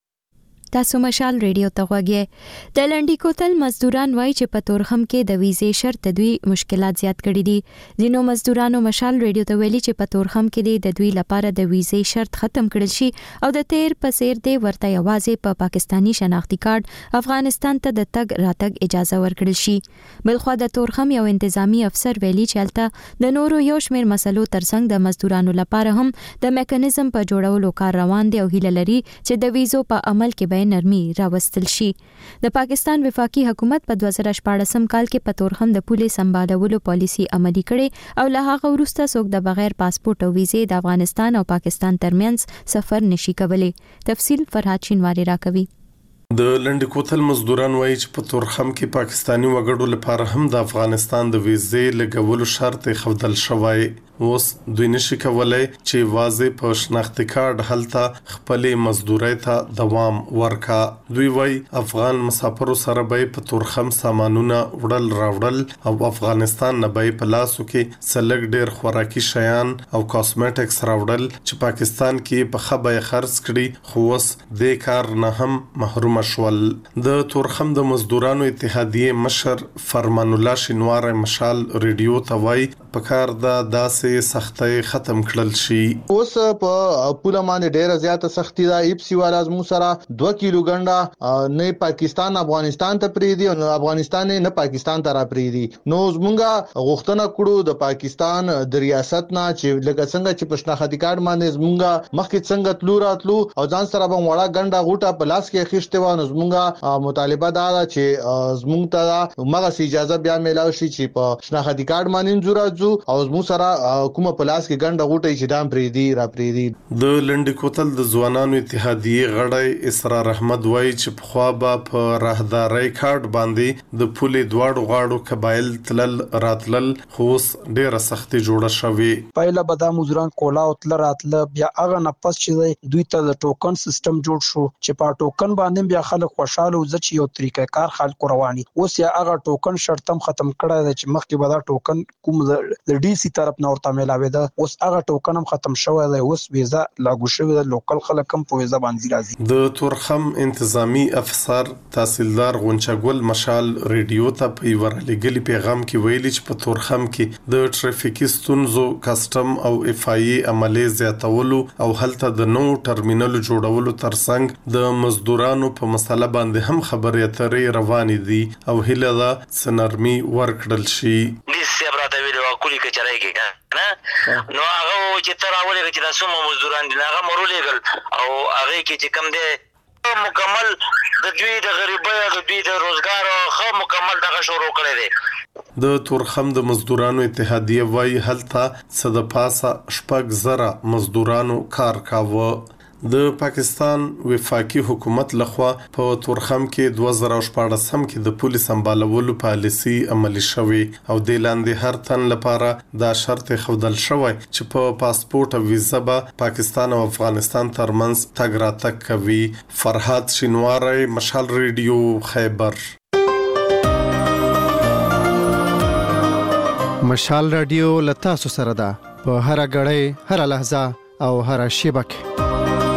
تاسو مشال ریډیو ته غوږی. د لنډی کوتل مزدوران وایي چې په تورخم کې د ویزې شرط دوی مشکلات زیات کړي دي. ځینو مزدورانو مشال ریډیو ته ویلي چې په تورخم کې د دوی لپاره د ویزې شرط ختم کړل شي او د تیر په څیر دی ورته یوازې په پاکستانی شناختی کارت افغانستان ته د تګ راتګ اجازه ورکړل شي. بلخو د تورخم یو انتظامی افسر ویلي چې الته د نورو یو شمېر مسلو ترڅنګ د مزدورانو لپاره هم د میکانیزم په جوړولو کار روان دی او هیله لري چې د ویزو په عمل کې به نرمي راوستل شي. د پاکستان وفاقي حکومت په دوه زره شپاړسم کال کې په تورخم د پولې سمبالولو پالیسي عملي کړي او له هغه وروسته څوک د بغیر پاسپورت او ویزې د افغانستان او پاکستان ترمنځ سفر نشي کولی. تفصیل فرهاد شینواری راکوي.
د لنډ کوتل مزدوران وایي چې په تورخم کې پاکستانی وګړو لپاره هم د افغانستان د ویزې لګولو شرط خودل شوی. اوس دوی نشي کولای چې واځي په شناختی کارت هلته خپل مزدوري ته دوام ورکا. دوی وایي افغان مسافرو سره به په تورخم سامانونه وړل راوړل او افغانستان نه به په لاسو کې سلګ ډیر خوراکي شیان او کاسمیټکس راوړل چې پاکستان کې په خبره خرڅ کړي خو اوس د کار نه هم محروم شول. د تورخم د مزدورانو اتحادیه مشر فرمان الله شینوار مشال ریډیو ته وایي په کار دا داس سختي ختم کړل شي.
اوس په پوله باندې ډیره زیاته سختی دا ایپسی والا زمو سره دوه کیلو ګنډه نه پاکستان افغانستان ته پریدي او افغانستان نه پاکستان ته را پریدي. نو زمونږه غوښتنه کړو د پاکستان د ریاست نه چې لکه څنګه چې پښتنختی کارت باندې زمونږه مخکې څنګه تلو راتلو او ځان سره به وړه ګنډه غوټه په لاس کې خښته و. نو زمونږه مطالبه دا ده چې زمونږ ته مغه اجازه بیا میلاو شي چې په پښتنختی کارت باندې زورازو او زمو سره کومه پلاس کې ګنډه غوټي چې دام پریدي را پریدي.
د لنډ کوتل د ځوانانو اتحادیه غړی اسرار احمد وایي چې په خوا به په راهداري کارت باندې د پولې دواړو غاړو قبایل تلل راتلل خوص ډیره سختي جوړه شوې.
پایله به د مزدوران کولا او تل راتل بیا هغه نفس چې دوی ته د ټوکن سیستم جوړ شو چې په ټوکن باندې بیا خلک خوشاله او ځکه یو طریقې کار خلکو رواني. اوس یا هغه ټوکن شرطم ختم کړی دی چې مخکې به دا ټوکن کوم د ډي سي طرف نه ورته ملاوي ده. اوس هغه ټوکن هم ختم شوی دی. اوس ویزا لاګو شوی دی. لوکل خلک هم په ویزا باندې راځي.
د تورخم انتظامی افسر تحصیلدار غونچګل مشال ریډیو ته په ورلګلی پیغام کې ویلي چې په تورخم کې د ټریفیکي ستونزو کسٹم او اف آی ای عملې زیاتولو او هلته د نو ټرمینل جوړولو ترڅنګ د مزدورانو په مسله باندې هم خبرې اترې روانې دي او هله دا سنرمي ورکړل شي.
کولی کچرای کې نه نو هغه چې تر اول کې چې تاسو مزدوران دي هغه مرولېګل او هغه کې چې کم دي مکمل د دوی د غریبۍ د دوی د روزګار خو مکمل دغه شروع کړی دی.
د تورخم د مزدورانو اتحادیه وایي هلته صد پاسه شپږ زره مزدورانو کار کاوه. د پاکستان وفاقي حکومت لخوا په تورخم کې دوه زره شپاړسم کې د پولیس سمبالولو پالیسي عملي شوې او د لاندې هر تن لپاره دا شرط خودل شوی چې په پاسپورت او ویزا به پاکستان او افغانستان ترمنځ تګ راتګ کوي. فرهاد شینواری مشال ریډیو خیبر.
مشال رادیو لتا سره ده په هر غړې هر لحظه او هر شیبه کې.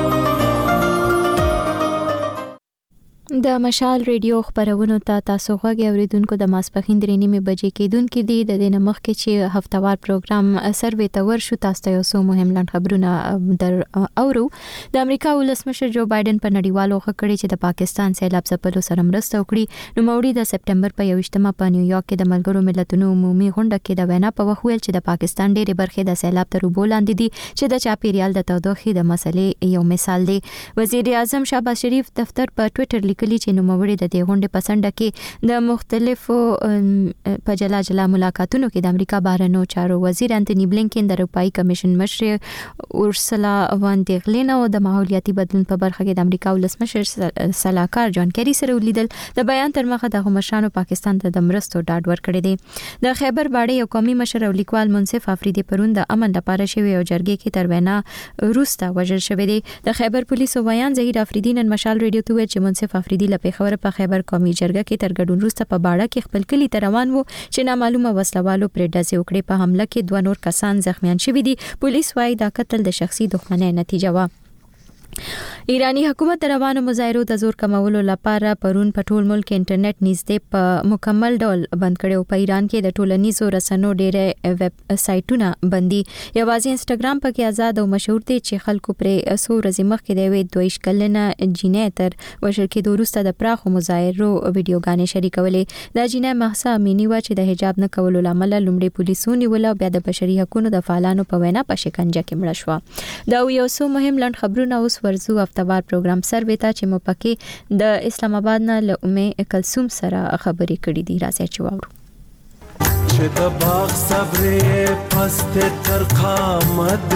د مشال ریډیو خبرونو ته تاسو غوږی اوریدونکو د ماسپخین درې نیمه بجې کېدونکې دي د دې نمخ کې چې هفتوار پروګرام سروې ته ورشو تاسو ته یو څو مهم لاند خبرونه در اورو د امریکا ولسمشر جو بایدن په نړیوالو خکړې چې د پاکستان سیلاب ځپلو سره مرسته وکړي نو موري د سپټمبر په یوشتمه په نیویارک کې د ملګرو ملتونو عمومي غونډه کې د وینا په وخت ویل چې د پاکستان ډېرې برخې د سیلاب تر اوبو لاندې دي چې د چاپیریال د تودوخې د مسلې یو مثال دی وزیر اعظم شهباز شریف دفتر په ټوئیټر لیکلي چې نوموړي د دې غونډې په سنډه کې د مختلفو په جلا جلا ملاقاتونو کې د امریکا بهرنیو چارو وزیر انټونی بلینکن د اروپאי کمیشن مشر اورسلا وان دیر لین او د ماحولیاتي بدلون په برخه کې د امریکا ولسمشر سلاکار جان کری سره ولیدل د بیان تر مخه د مشرانو پاکستان ته د مرستو ډاډ ورکړی دی د خیبر باډي یو قومي مشر او لیکوال منصف افریدي پرون د امن لپاره شوی او جرګې کې تر وینا روسته وژل شوی دی د خیبر پولیسو ویان زهیر افریدي نن مشال ریډیو ته ویل چې منصف افریدي له پیښور په خیبر قومي جرګه کې تر ګډون وروسته په باړه کې خپل کلی ته روان وو چې نامعلومه وسلوالو پر ډزې وکړې په حمله کې دوه نور کسان زخمیان شوي دي پولیس وايي دا قتل د شخصي دښمنۍ نتیجه و ایرانی حکومت روانو مظاهرو د زور کمولو لپاره پرون په ټول ملک انټرنیټ نږدې په مکمل ډول بند کړو په ایران کې د ټولنیزو رسنیو ډېر ویب سایټونه بندي یوازې انستګرام پکې آزاد او مشهور دي چې خلکو پرې اسو ورځې مخکې د وې دویش کلنه جینې تر وشل کې د روسته د پراخو مظاهرو ویډیوګانې شریکولې د جینې محسا امینی و چې د حجاب نه کولو لامل لومړی پولیسونی ولا بیا د بشري حقوقو د فعالانو په وینا په شکنجه کې مړ شو دا یو څو مهم لاند خبرونه اوس ورزو هفتوار پروګرام سروې ته چې مو پکې د اسلام آباد نه له امه کلثوم سره خبرې کړې دي راځي چې واورو
چې د باغ صبرې پست تر قامت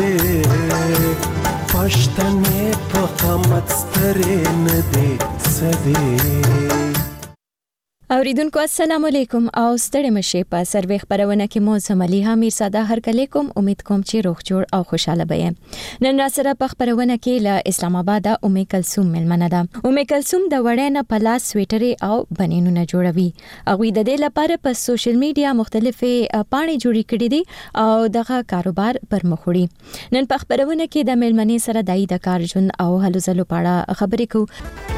پښتنې په قامت سترې نه دي سدي
اوریدونکو السلام علیکم او ستړي مشه په سروې خبرونه کې مو زملیها میرزاده هر کله کوم امید کوم چې روغ جوړ او خوشاله بې نن را سره په خبرونه کې له اسلام آباد امه کلثوم ملمنه ده امه کلثوم د وړې نه په لاس سویټر او بنینونه جوړوي او د دې لپاره په سوشل میډیا مختلفې پاڼې جوړې کړې دي او دغه کاروبار پر مخ وړي نن په خبرونه کې د ملمنې سره دای د کار جون او هلو زلو پاړه خبرې کوو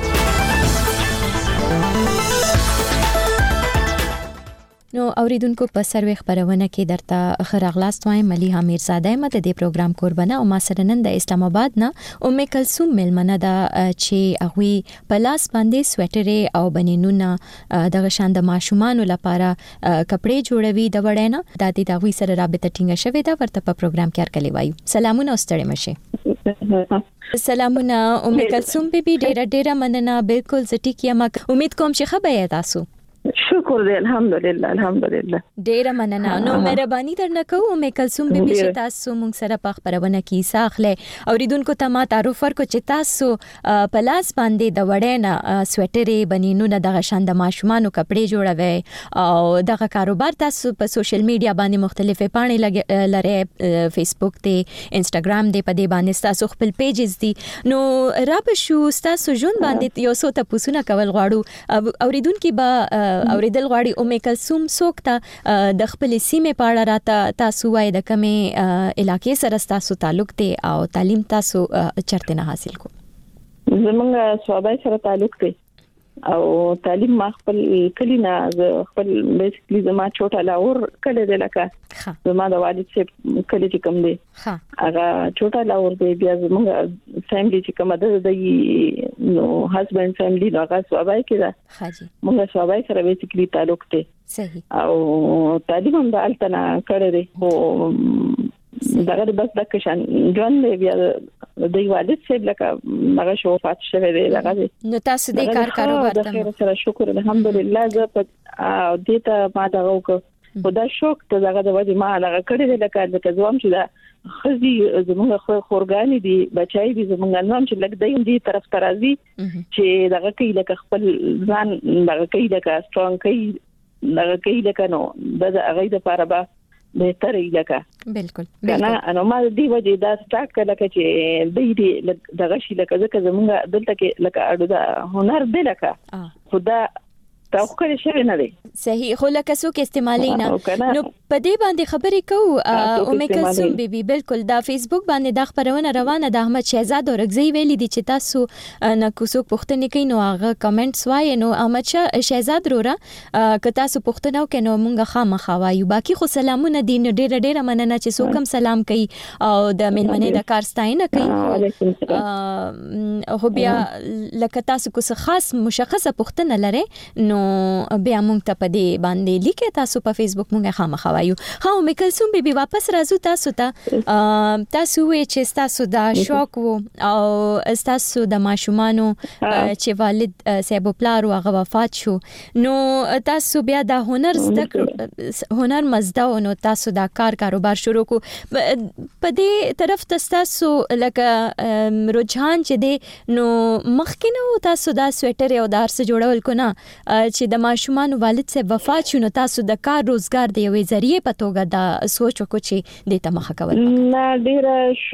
نو اوریدونکو په سروې خبرونه کې درته خراغلاست وایم ملیحه میرزاده مده د پروګرام قربانه او ما سره نن د اسلام آباد نه امه کلثوم ملمنه ده چې هغه په لاس باندې سویټر او بنینونه د غشان د ماشومان لپاره کپڑے جوړوي د وړینا د دې دغوی سره رابطه ټینګه شوې ده ورته په پروګرام کې ارکلې وایو سلامونه ستړي مشه سلامونه امه کلثوم بیبي ډېر ډېر مننه بالکل زټی کیما امید کوم چې خبره تاسو
شکر دې الحمدلله الحمدلله
ډیره مننه نو مهرباني درنه کوم مې کلثوم بیبي چې تاسو مونږ سره په خبرونه کې ساخله اوریدونکو ته ما تعارف ورکو چې تاسو په لاس باندې د وړینا سویټر بنینونه د غشان د ماشومان کپڑے جوړوي او دغه کاروبار تاسو په سوشل میډیا باندې مختلفه پاڼې لري فیسبوک ته انستګرام دې په دې باندې تاسو خپل پیجز دي نو را به شو تاسو جون باندې یو څه تاسو نه کول غواړو اوریدونکو به اوریدل غواړي امه کلثوم څوک ته د خپل سیمه پاړه راته تاسو وای د کمه علاقې سره تاسو تعلق دی او تعلیم تاسو چرته نه حاصل کو
زمونږ صوبای سره تعلق دی او تعلیم ما خپل کلینا خپل بیسیکلی زما چوټه لاور کله د لکه زما د والد څخه کلی چې کوم دی هغه چوټه لاور دی بیا زموږ فیملی چې کوم ده د نو هسبند فیملی هغه صوبای کې ده
حاجی
موږ صوبای سره بیسیکلی تعلق دی
صحیح
او تعلیم هم د التنا کړی دی خو دغه بس د کشان جون دی بیا د والد څخه لکه هغه شو فات شوه دی هغه
نو تاسو د کار کاروبار ته
خیر سره شکر الحمدلله زه په دې ته ما دا وکړ خدا شوک ته دغه د وځي ما هغه کړی دی لکه د ځوام چې دا خزي زموږ خورګانی دي بچای دي زموږ نام چې لکه دیم دي طرف ترازی چې دغه کې لکه خپل ځان دغه کې لکه سترونګ کې دغه کې لکه نو د هغه د لپاره به بهتر لکه
بالکل
کنه انو ما دی وجه دا سٹارټ کړه لکه چې د دې دغه شي لکه ځکه زمونږ دلته کې لکه اړو دا هنر دی لکه خدا تاخیر شوی نه دی
صحیح خو لکه څوک استعمالي نه نو په دې باندې خبرې کوو او مې کلسوم بیبي بالکل دا فیسبوک باندې د خبرونه روانه د احمد شهزاد اورګزی ویلي دي چې تاسو نه کوڅوک پوښتنه کوي نو هغه کمنټس وایي نو احمد شهزاد رورا که تاسو پوښتنه وکړو نو مونږه خامخا وایو باقي خو سلامونه دي نو ډېر ډېر مننه چې څوک هم سلام کوي او د ملمنې د کار ستاینه کوي خو بیا لکه تاسو کو خاص مشخصه پوښتنه لري نو بیا مونږ ته په دې باندې لیکه تاسو په فیسبوک مونږه خامخا وایو. ها مې کلسوم بیبي واپس راځو تاسو ته تاسو وې چې تاسو دا شوق وو او تاسو د ماشومانو چې والد صاحب پلار هغه وفات شو نو تاسو بیا دا هنر زده هنر مزده نو تاسو دا کار کاروبار شروع کو په دې طرف تاسو لکه رجحان چې دی نو مخکې نو تاسو دا سویټر او دار سره جوړول کو نه چې د ماشومان والد سے وفات شونه تاسو د کار روزګار دی وې ذریعہ په توګه دا سوچ وکړو چې د تمخه کول
نه ډیر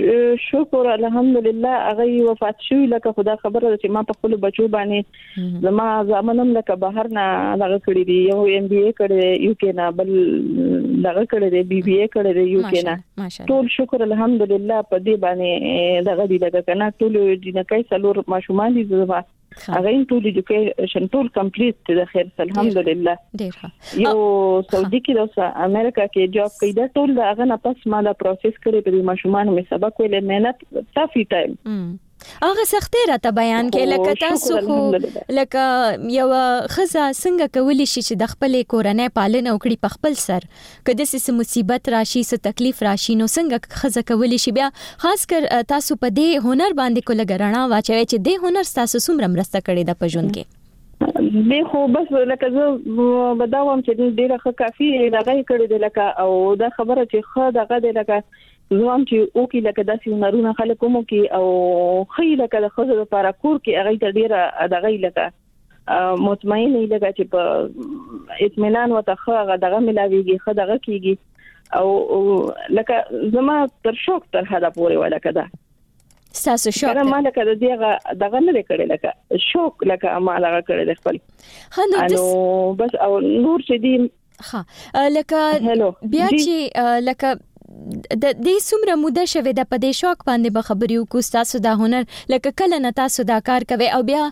شکر الحمدلله هغه وفات شوی لکه خدا خبره چې ما په خپل بچو باندې زما زمانم لکه بهر نه لغه کړی دی یو ایم بي اي کړی یو کې نه بل لغه کړی دی بي بي اي کړی دی یو کې نه ټول شکر الحمدلله په دې باندې دغه دی لکه کنه ټول د نکای سلور ماشومان دي زما هغه ټول ایجوکیشن ټول کمپلیټ د خیر الحمدلله ډیر یو سعودي کې د امریکا کې جاب کوي دا ټول هغه نه پس ما دا پروسس کړی په ماشومان مې سبق ویل مهنت تافي ټایم
هغه سختي راته بیان کې لکه تاسو خو لکه یو خزه څنګه کولی شي چې د خپل کورنۍ پالنه وکړي په خپل سر کله چې مصیبت راشي څه تکلیف راشي نو څنګه خزه کولی شي بیا خاص کر تاسو په دې هنر باندې کوله غراڼه واچوي چې د هنر تاسو څومره مرسته کړې ده په ژوند کې
به خو بس لکه زه بداوم چې ډیره ښه کافي لګای کړی دی لکه او دا خبره چې خو دغه دی لکه زوام چې او کې لکه داسې نارونه خلک کوم کې او خې لکه د خزه لپاره کور کې هغه ډیره دغه لکه مطمئن لکه چې په اطمینان وته هغه دغه ملاويږي خدغه کیږي او لکه زما تر شوق تر هدا پورې ولکه دا
تاسو شوق
دا ما لکه دغه دغه نه کړی لکه شوق لکه ما لغه کړی خپل
نو
بس او نور چې دی
ها لکه بیا چې لکه د دې څومره موده شوه د پدې شوق باندې به خبرې وکړو تاسو دا هنر لکه کله نه تاسو دا کار کوي او بیا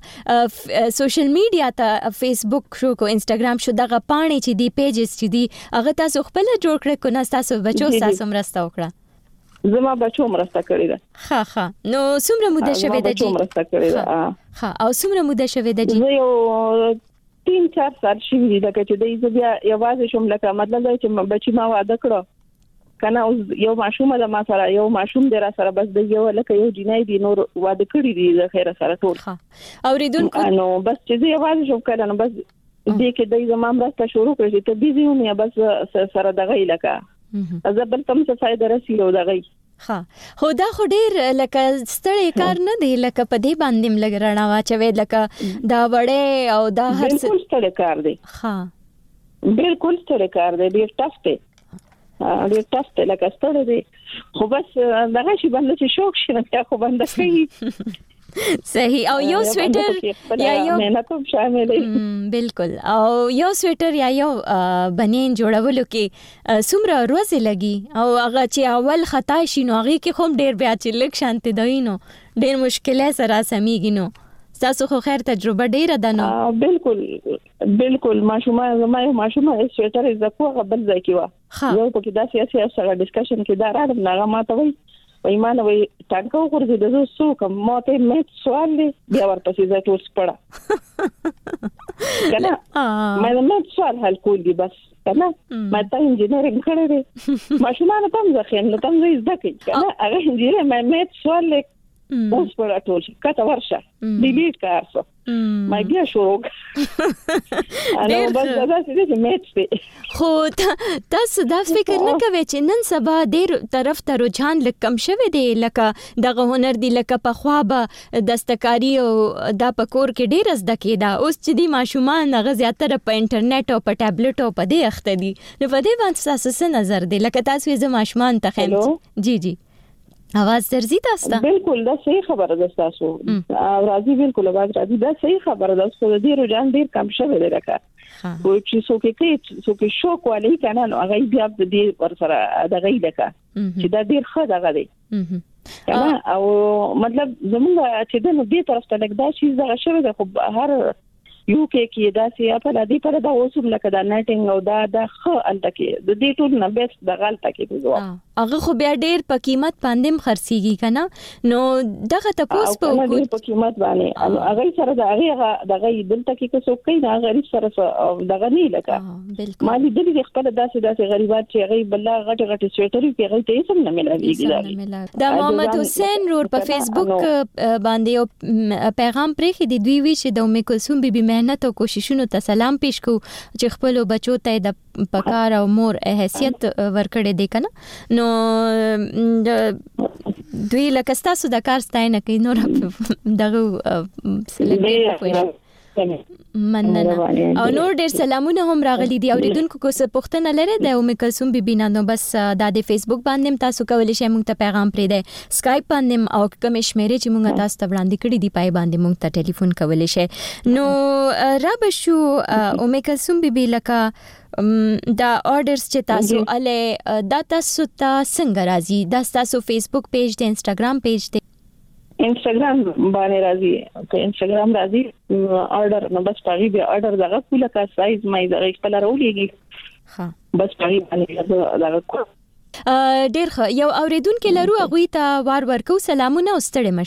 سوشل میډیا ته فیسبوک شو کو انستګرام شو دغه پاڼې چې دی پیجز چې دی هغه تاسو خپل جوړ کړی کو نه تاسو بچو تاسو مرسته وکړه
زما بچو مرسته کړی ده
ها ها نو څومره موده شوه د
جی مرسته کړی ده
ها او څومره موده شوه د جی
یو تین چار سال شي لکه چې د بیا یوازې شوم لکه مطلب دا چې بچی ما واده کړو کنه یو ماشوم د ما سره یو ماشوم د را سره بس د یو لکه یو جنای دی نور واده کړی دی د خیره سره ټول
اوریدونکو
نو بس چې یوازې شوم کړه نو بس دې کې د زما مرسته شروع کړې ته بيزي ونه بس سره دغه لکه زه بل کوم څه فائدہ رسیدو دغه
ها خو دا خو ډیر لکه ستړی کار نه دی لکه په دې باندې لګ رڼا واچوي لکه دا وړې او دا هر څه
بالکل ستړی کار دی
ها
بالکل ستړی کار دی ډیر ټف دی ډیر ټف دی لکه ستړی دی خو بس دغه شی باندې چې شوق شي نه خو باندې کوي
صحیح او یو سویټر یا یو
مهنت هم شامل دی
بالکل او یو سویټر یا یو بنین جوړولو کې څومره ورځې لګي او هغه چې اول خطا شي نو هغه کې هم ډیر بیا چې لک شانته دی نو ډیر مشکله سره سميږي نو تاسو خو خیر تجربه ډیره ده نو
بالکل بالکل ماشومه زما ماشومه سویټر زکو غبل ځکه وا یو په کې دا سیاسي سره ډسکشن کې دا راځم نه ما ته وای وایمانه وای ټانکو ورته د زو کوم ماته مې سوال دی بیا ورپسې زه ټول سپړه کنه مې مې سوال حل کول دي بس کنه ما ته انجینرینګ کړی دی ماشومان ته هم ځکه نو تم زه ځکه کنه هغه انجینر مې مې سوال لیک اوس پر ټول کته ورشه ډیلیټ کارسو ما بیا شروع انا بس دا چې میټ
خو تاسو دا فکر نه کوئ چې نن سبا ډیر طرف ته رجحان لکم شوه دی لکه دغه هنر دی لکه په خوا به دستکاری او د پکور کې ډیر زده کیدا اوس چې دی ماشومان هغه زیاتره په انټرنیټ او په ټابلیټ او په دې اخته دي نو په دې باندې تاسو څه نظر دی لکه تاسو یې ماشومان ته خیم جی جی आवाज درځي تاسو ته
بالکل دا صحیح خبره ده تاسو او راځي بالکل आवाज راځي دا صحیح خبره ده خو د دې رجحان ډیر کم شوی دی لکه و چې څوک کې څوک شوک والی کنه نو هغه بیا د دې ور سره دغه لکه چې دا ډیر ښه دغه دی کنه او مطلب زموږ چې د دې طرف ته لګدا شي دغه شوی ده خو هر یو کې کې دا سي په دې پر دا اوسم لکه دا نټینګ او دا د خ انت کې د دې ټول نه بیس د غلطه کې بزو
هغه خو بیا ډیر په قیمت باندې خرڅيږي کنه نو دغه تاسو په
وګورئ په قیمت باندې هغه سره د هغه دغه دلته کې څه کوي دا غریب سره دغه نه لکه مالي د دې خپل داسې داسې غریبات چې هغه بل غټ غټ سویټر کې هغه ته سم نه ملایږي
دا محمد حسین رور په فیسبوک باندې یو پیغام پرې دی دوی وی چې د ام کلثوم بیبي مهنت او کوششونو ته سلام پیش کو چې خپل بچو ته د پکار او مور حیثیت ورکړې دي کنه نو دوی لکه تاسو د کار ستاینه کوي نو دغه سلیکټ مننه او نور ډیر سلامونه هم راغلي دي اوریدونکو کو څه پوښتنه لري د ام کلثوم بیبي نو بس د فیسبوک باندې تاسو کولی شئ موږ ته پیغام پرې دی سکایپ باندې او کوم شمیرې چې موږ تاسو ته وړاندې کړې دي پای باندې موږ ته ټلیفون کولی شئ نو را بشو ام کلثوم بیبي لکه دا آرډرز چې تاسو اله دا تاسو ته څنګه راځي دا تاسو فیسبوک پیج دی انستګرام پیج دی
انستګرام باندې راځي که انستګرام راځي آرډر نو بس پاري به آرډر دغه کوله کا سایز مې دغه خپل راولېږي
ها
بس پاري باندې دغه کو
ډېر ښه یو اوریدونکو لرو هغه ته وار ورکو سلامونه واستړې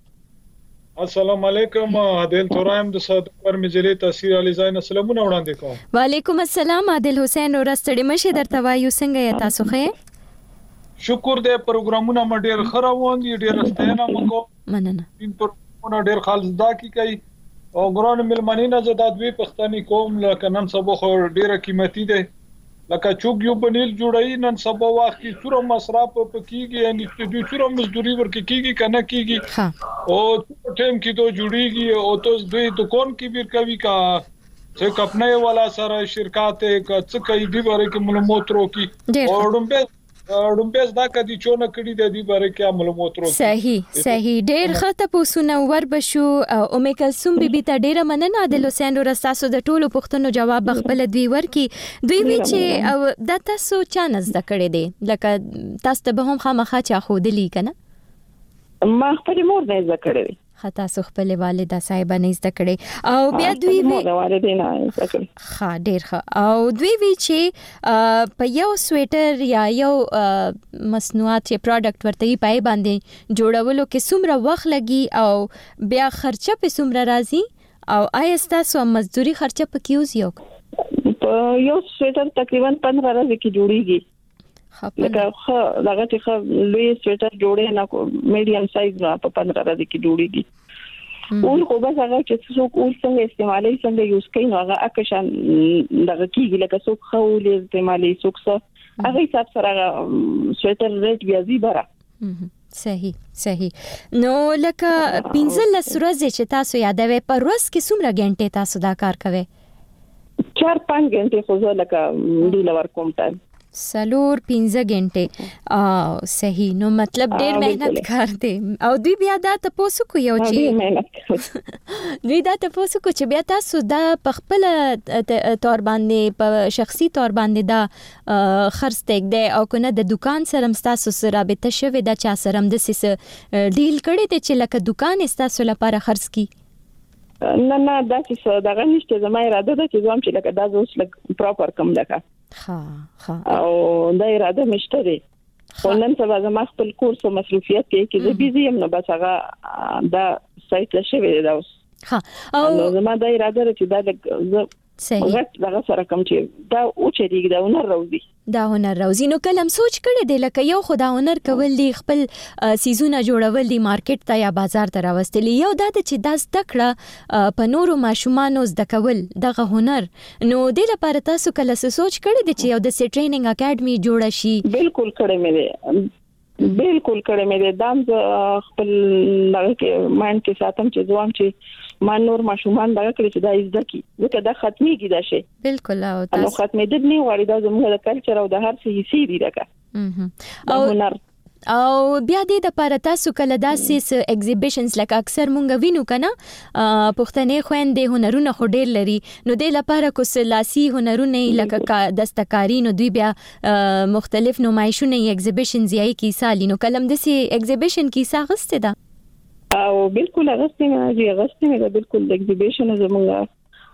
مشه
السلام علیکم عادل ترایم د صدر مجلې تاثیر علی زین سلامونه وړاندې کوم
وعلیکم السلام عادل حسین ورستړې مشه درته وایو څنګه یا تاسو ښه
شکر دې پروګرامونه مې ډېر خراوون دي ډېر ستاینه مونږ
مننه
ان پروګرامونه ډېر خالص دا کی کوي او ګران ملمنینه زدا دوی پښتني قوم لکه نن سبا خو ډېر قیمتي دي لکه چوک یو بنیل جوړای نن سبا وخت کې څوره مصرف پکېږي ان دوی څوره مزدوري ورکېږي کنه کېږي او ټیم کې ته جوړيږي او ته دوی دکان کې بیر کوي کا څه کپنه والا سره شرکت کا څه کوي دی باره کې معلومات ورکي او ډمبه ډمبه دا کدي چونه کړي د دې باره کې معلومات ورکي
صحیح صحیح ډېر خطه پوسونه ور بشو او ام کلثوم بیبي ته ډېر مننه عادل حسین ورستاسو د ټولو پوښتنو جواب خپل دوی ورکي دوی وی چې او د تاسو چانس د کړي دي لکه تاسو ته به هم خامخا چا خو دلی کنه
ما خپل مور نه ذکرې
خطا سو خپل والده صاحب نه زده کړي او بیا دوی وی
والدینه زده کړي
ها ډیر ښه او دوی وی چې په یو سویټر یا یو مصنوعات چې پروډکټ ورته پای باندې جوړولو کې څومره وخت لګي او بیا خرچه په څومره راځي او آیا تاسو مزدوري خرچه په کیوز یو
یو سویټر تقریبا پندرہ ورځې کې جوړیږي لکه خو دغه چې لوی سویټر جوړې نه کو میډیم سایز نه په پندرہ ورځې کې جوړیږي اول خو بس هغه چې څوک اول څنګه استعمالي څنګه یوز کوي نو هغه اکشن دغه کیږي لکه څوک خو ولې استعمالي څوک څه هغه حساب سره سویټر ریټ بیا زی برا
صحیح صحیح نو لکه پنځه لس ورځې چې تاسو یادوي پر ورځ کې څومره غنټه تاسو دا کار کوي
چار پنځه غنټه خو زه لکه ډیل ور کوم ټایم
سلور پنځه غنټه او صحیح نو مطلب ډیر مهنت کار دی او دوی بیا دا تاسو کو یو چې دوی دا تاسو کو چې بیا تاسو دا په خپل تور باندې په شخصي تور باندې دا خرڅ تک دی او کنه د دکان سره تاسو سره رابطه شوی دا چا سره د سیس ډیل کړی دی چې لکه دکان تاسو لپاره خرڅ کی
نه نه دا چې دا غنښت زما اراده ده چې زم چې لکه دا اوس لکه پراپر کم لکه
ها ها
او دا اراده مشته دي ولنن سبا زما خپل کورس او مصروفیت کې کې زه بيزي یم نو بس هغه دا سایت له شوی دا اوس
ها او
زما دا اراده لري چې دا زه
صحیح
دا سره کوم چې دا او چې دی دا هنر راوځي
دا هنر راوځي نو کلم سوچ کړی دی لکه یو خدا هنر کول دی خپل سیزونه جوړول دی مارکیټ ته یا بازار ته راوستلی یو دا چې د زدکړه په نورو ماشومانو زده کول دغه هنر نو د لپاره تاسو کله سوچ کړی دی چې یو د ټریننګ اکیډمي جوړ شي
بالکل کړی مې بالکل کړی مې دام خپل لږ کې ماین کې ساتم چې ځوام چې ما نور ماشومان دا کړی چې دا زده کی ځکه دا ختمي کی دا شي
بالکل او
تاسو نو ختمې د نه وړي دا زموږ د کلچر او د هر څه حصے دی راکا
او او بیا دې د لپاره تاسو کله داسې ایگزیبیشنز لکه اکثر مونږ وینو کنه پښتنې خويندې هنرونه خو ډېر لري نو دې لپاره کو سلاسي هنرونه لکه دستکاری نو دوی بیا مختلف نمایشونه ایگزیبیشنز یې کیسه لینو کلم دسي ایگزیبیشن کیسه غسته ده
او بالکل غسته نه دی غسته نه بالکل ایگزیبیشن زموږه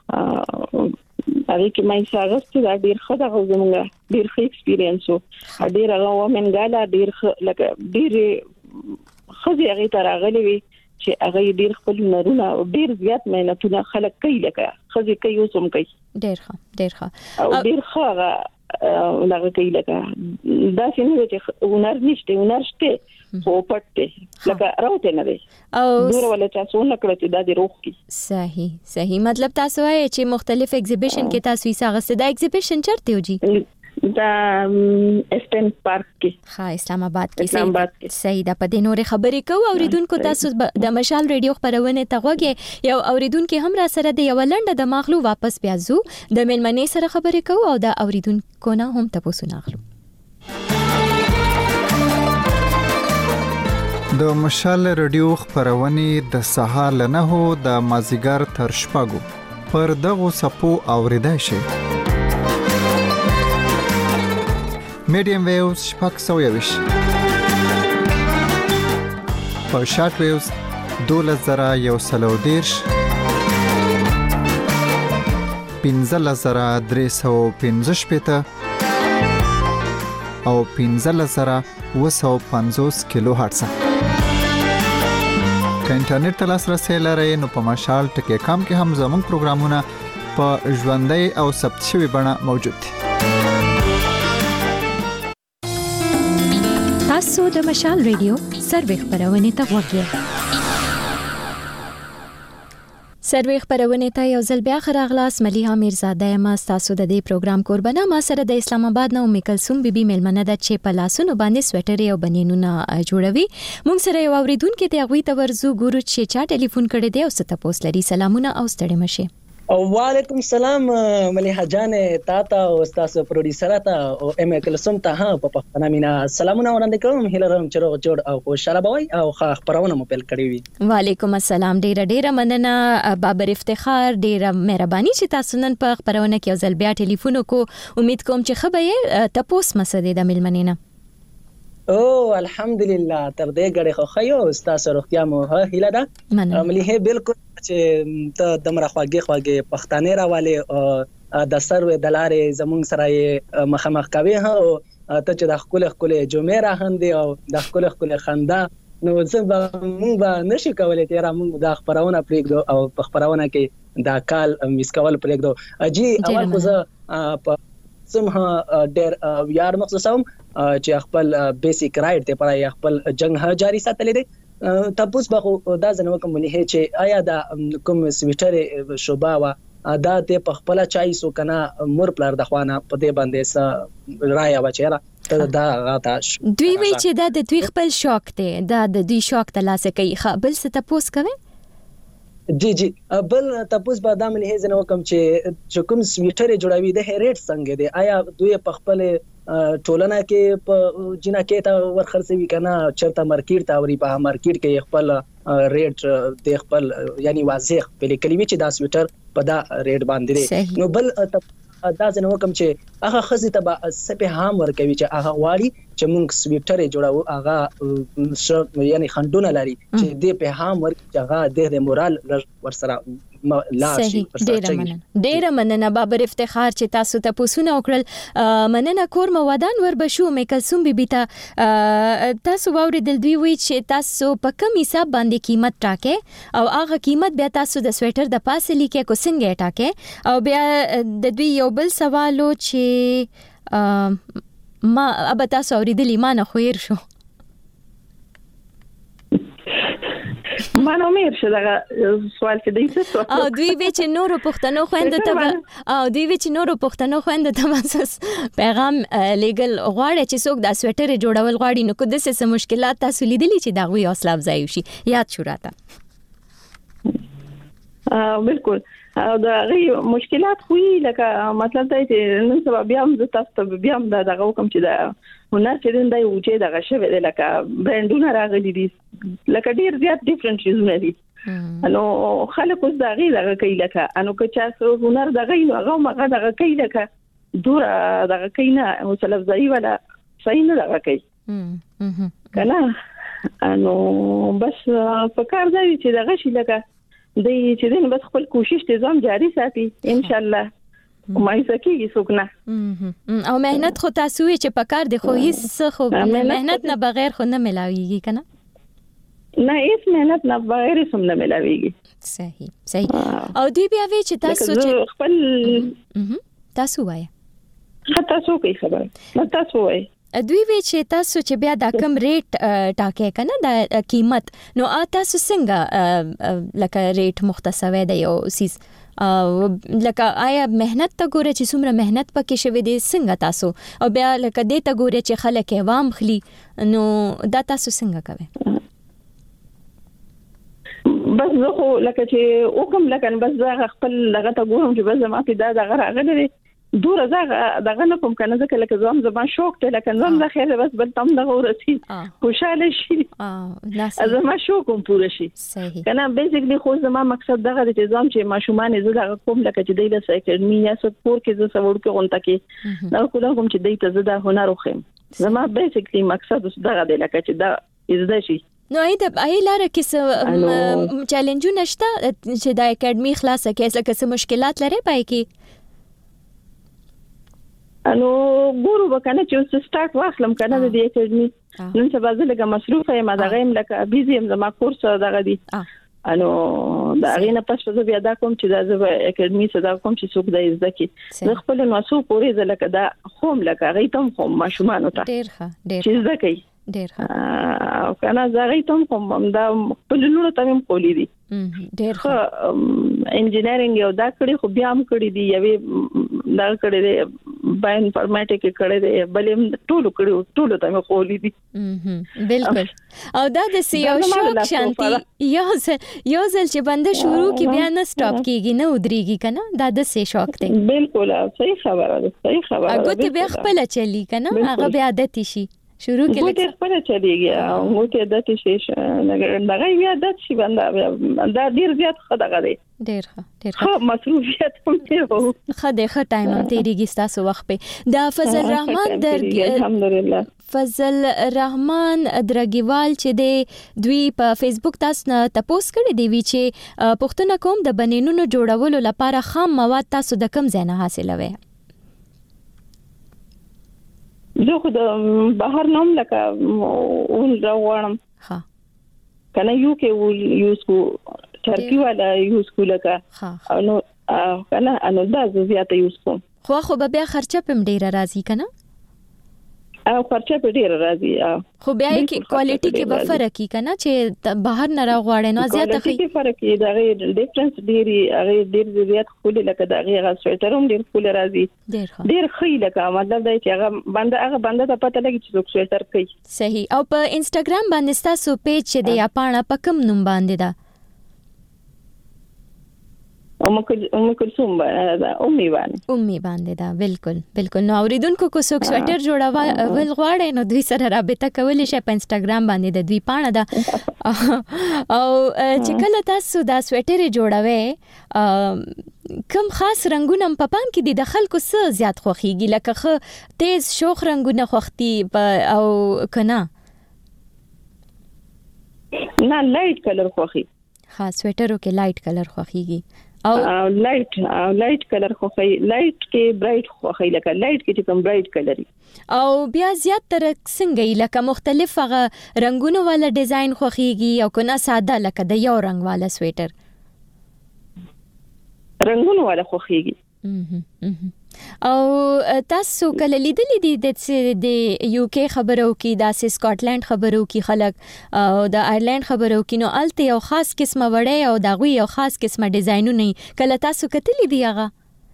هغه کې مې څنګه دا ډیر ښه دا زموږه ډیر ښه ایکسپیرینس او ډیر هغه ومن غالا ډیر لکه ډیر خزي هغه تر غلي وي چې هغه ډیر خپل نرونه او ډیر زیات مهنتونه خلک کوي لکه خزي کوي اوسم کوي
ډیر ښه ډیر ښه
او ډیر ښه لکه کوي لکه دا څنګه چې هنر نشته هنر شته خو پټه لکه راوته نه دی او ډیر ولا تاسو نه کړی چې دا دی روح کی
صحیح صحیح مطلب تاسو وایي چې مختلف ایگزیبیشن کې تاسو یې ساغسته دا ایگزیبیشن چرته وږي
دا اسټن پارک کې
ها اسلام آباد کې اسلام آباد کې صحیح دا په دې نورې خبرې کوو اوریدونکو تاسو د مشال ریډیو خبرونه ته غوږی یو اوریدونکو هم را سره د یو لنډه د ماغلو واپس بیا زو د ملمنې سره خبرې کوو او د اوریدونکو نه هم تاسو ناغلو
د مشال ریډیو خبرونه د سهار نه هو د مازیګر تر شپږو پر دغه سپو اوریدای شي میډیم ویوز شپږ سوه یوش په شارټ ویوز دولس زره یو سلو دیرش پنځلس زره درې سوه پنځه شپېته او پنځلس زره اوه سوه پنځوس کیلو هرټز که انټرنیټ ته لاسرسی لرئ نو په مشال ټکی کام کې هم زموږ پروګرامونه په ژوندۍ او ثبت شوي بڼه موجود دي
تاسو د مشال ریډیو سروې خبرونه ته غوږی سروې خبرونه ته یو ځل بیا خراغلاس ملیحه میرزاده ما تاسو د دې پروګرام قربانه ما سره د اسلام آباد نه ام کلثوم بیبي ملمنه د چې په لاسونو باندې سویټر او بنینونه جوړوي مونږ سره یو اوریدونکو ته غوي ته ورزو ګورو چې چا ټلیفون کړی دی او ست پوس لري سلامونه او ستړي مشه
وعلیکم السلام ملیحه جان تاته او تاسو پروډوسر ته او ام کلثوم ته په پښتنه مینا سلامونه وړاندې کوم هیلرم چرو جوړ او خوشاله بوي او خبرونه مو پیل کړی وي
وعلیکم السلام ډیره ډیره مننه بابر افتخار ډیره مهرباني چې تاسو نن په خبرونه کې ځل بیا ټلیفون وکړو امید کوم چې خبره تاسو مسدې د ملمنینا
او الحمدلله تر دې غړي خو خيو تاسو روغتیا مو هیله ده ملیحه بالکل چې ته د مرخواږي خواږي پښتانه راواله د سروې دلارې زمونږ سره مخامخ کوي ها او ته چې د خپل خپل جمعه راهندي او د خپل خپل خندا نو زه مونږ به نشو کولای تیرا مونږ د خبرونه پرېږدو او په خبرونه کې دا کال میس کول پرېږدو اجي اول خو زه په سمه ډېر یار مخصوصم چې خپل بیسیک رائټ ته پر خپل جنگ ها جاری ساتلې دي تاسو به دا ځنه کوم نه چې آیا دا کوم سویټر شوبا وا دا ته په خپل چای سو کنه مور پلار د خوانه په دې باندې س رایا بچیرا ته دا غاټه
دوی وی چې دا د دوی خپل شوق دی دا د دوی شوق ته لاسه کوي خپل څه تاسو کوي
جی جی بل تاسو به دا ملي هیڅ نه کوم چې کوم سویټر جوړوي د ریټ څنګه دی آیا دوی په خپل ټولنه کې په جنا کې تا ورخرڅوي کنه چرته مارکیټ تا وري په مارکیټ کې خپل ریټ د خپل یعنی واضح په کلمې چې دا سویټر په دا ریټ باندې نو بل دا څنګه وکم چې هغه خزي ته سپه هام ورکوي چې هغه واړي چې موږ سویټر جوړاو هغه یعنی خندونه لري چې دې په هام ورکړي هغه د مورال ورسره
صحیح ډیره مننه ډیره مننه بابر افتخار چې تاسو ته پوښتنه وکړل مننه کور مو ودان ور بشو مې کلثوم بیبي ته تاسو واوریدل دوی وی چې تاسو په کم حساب باندې قیمت ټاکې او هغه قیمت بیا تاسو د سویټر د پاسه لیکه کو څنګه ټاکې او بیا د دوی یو بل سوالو چې ما اب تاسو اوریدل ایمان خویر شو
ما نو مې ورشه دا سوال کې دی څه
او دوی به چې نورو پښتنو خويند ته او دوی به چې نورو پښتنو خويند ته مسس پیغام لیګل غواړي چې څوک د سویټر جوړول غواړي نو کو د څه مشکلات تاسو لیدلی چې دا غوي حوصله افزای شي یاد شو راته
بالکل او دا غي مشکلات خو لکه مطلب دا چې نن سبا بیا هم د تاسو ته بیا هم دا دغه کوم چې دا هنر چې دا وجه دغه شوی دی لکه برانډونه راغلي دي لکه ډیر زیات ډیفرنٹ شیزونه دي نو خلک اوس دا غي دغه کوي لکه انو که چا هنر دغه نو هغه مغه دغه کوي لکه دور دغه کوي نه او لفظي ولا صحیح نه دغه کوي کنه انو بس په کار دی چې دغه شي لکه د چې دین بس خپل کوشش ته ځم جاری ساتي ان شاء الله مای سکیږي څوک
او مهنت خو تاسو چې پکار دی خو هیڅ خو مهنت نه بغیر خو نه ملاويږي کنه
نه هیڅ مهنت نه بغیر سم نه ملاويږي
صحیح صحیح او دی بیا وی چې تاسو چې خپل تاسو وای
تاسو کوي خبر نه تاسو وای
دوی وی چې تاسو چې بیا دا کم ریټ ټاکې کنه دا قیمت نو تاسو څنګه لکه ریټ مختصوي دی او سیس لکه آیا مهنت ته ګوره چې څومره مهنت پکې شوی دی څنګه تاسو او بیا لکه دې ته ګوره چې خلک عوام خلی نو دا تاسو څنګه کوي
بس زه خو لکه چې وکم لکه بس زه خپل لغه ته ګورم چې بس ما کې دا دغه راغلی دور زغه دغه نه کوم کنه ځکه لکه زوم زما شوق ته لکه زوم د خیر بس بل تم دغه ورسي خوشاله شي اه زما شوق کوم پوره شي کنه بیسیکلی خو زما مقصد دغه چې زوم چې ماشومان زه دغه کوم لکه چې د دې اکیډمي یا سپور کې زه سوړ کې غونټه کې دا کوم چې د دې ته زه د هنر وخم زما بیسیکلی مقصد دغه دی لکه چې دا زده شي
نو اې د ای لاره کې څه چیلنجونه شته چې د اکیډمي خلاصه کې څه څه مشکلات لري پای کې
انو ګورو وکنه چې سٹارټ واخلم کنه د دې اکیډمي نن سبا زه لګه مصروفه یم دا غیم لکه بیزی یم زما کورس دغه دی انو دا غینه پس زه بیا دا کوم چې دا زه اکیډمي صدا کوم چې څوک د زده کی زه خپل نو څو پورې زه لکه دا خوم لکه غیتم خوم ماشومان ته
ډیر ښه ډیر
چې زده کی
ډیر ښه
او کنه زه غیتم خوم دا خپل نور ته هم کولی دي
ډیر ښه
انجینرینګ یو دا کړی خو بیا هم کړی دی یوه دا کړی دی بای انفارمیټیک کړی دی بلې ټولو کړو ټولو ته مې کولی دي
بالکل او دا د سیو شوق شانتي یو یو ځل چې بنده شروع کی بیا نه سټاپ کیږي نه ودرېږي کنه دا د سی شوق دی
بالکل صحیح خبره ده صحیح خبره
هغه ته بیا خپل چلی کنه هغه بیا عادت شي شروع کې
لکه خپل چلیږي او ته عادت شي دغه بیا عادت شي بنده دا ډیر زیات خدای دی
ډیر ښه ډیر ښه
مصروفیت هم دی
خه د ښه ټایم هم تیریږي تاسو وخت په دا فضل رحمان در
الحمدلله
فضل رحمان درګیوال چې دی دوی په فیسبوک تاسو نه تپوس کړی دی وی چې پښتون کوم د بنینونو جوړولو لپاره خام مواد تاسو د کم ځای نه حاصلوي
زه خو د بهر نوم لکه اون راوړم
ها
کنه یو کې یوز کو ترکی والا یوز کو لکه نو کنه انو دا زیاته یوز کوم
خو خو به بیا خرچه پم ډیره راځي کنه
او خرچه په ډیره راځي
خو بیا کې کوالټي کې به فرق کی کنه چې بهر نه راغواړي نو زیاته
کوالټي کې فرق دی دا غي ډیفرنس ډیری هغه ډیر زیات خولي لکه دا غي هغه سویټر هم ډیر خول راځي
ډیر
ډیر خې لکه مطلب دا چې هغه بنده هغه بنده ته پته لګي چې سویټر کوي
صحیح او په انستګرام باندې تاسو پیج چې دی اپاڼه پکم نوم باندې دا
ام کلثوم باندې امي باندې
امي باندې دا بالکل بالکل نو اوریدونکو کو څوک سویټر جوړاوه ول غواړي نو دوی سره رابطه کولی شي په انستګرام باندې د دوی پاڼه ده او چې کله تاسو دا سویټر جوړاوي کوم خاص رنگونه په پام کې دي د خلکو څه زیات خوخيږي لکه خ تیز شوخ رنگونه خوختي او کنه
نه لایټ کلر خوخي
خاص سویټرو کې لایټ کلر خوخيږي
او لایټ او لایټ کلر خوخی لایټ کې برایټ خوخی لکه لایټ کې کوم برایټ کلر
او بیا زیات تر څنګه لکه مختلف هغه رنگونو والا ډیزاین خوخیږي او کنه ساده لکه د یو رنگ والا سویټر
رنگونو والا خوخیږي
او تاسو کله لیدلې دي د د یو کې خبرو کې د سکاټلند خبرو کې خلک او د آیرلند خبرو کې نو الته یو خاص قسمه وړي او دغه یو خاص قسمه ډیزاینونه کله تاسو کتلې دي هغه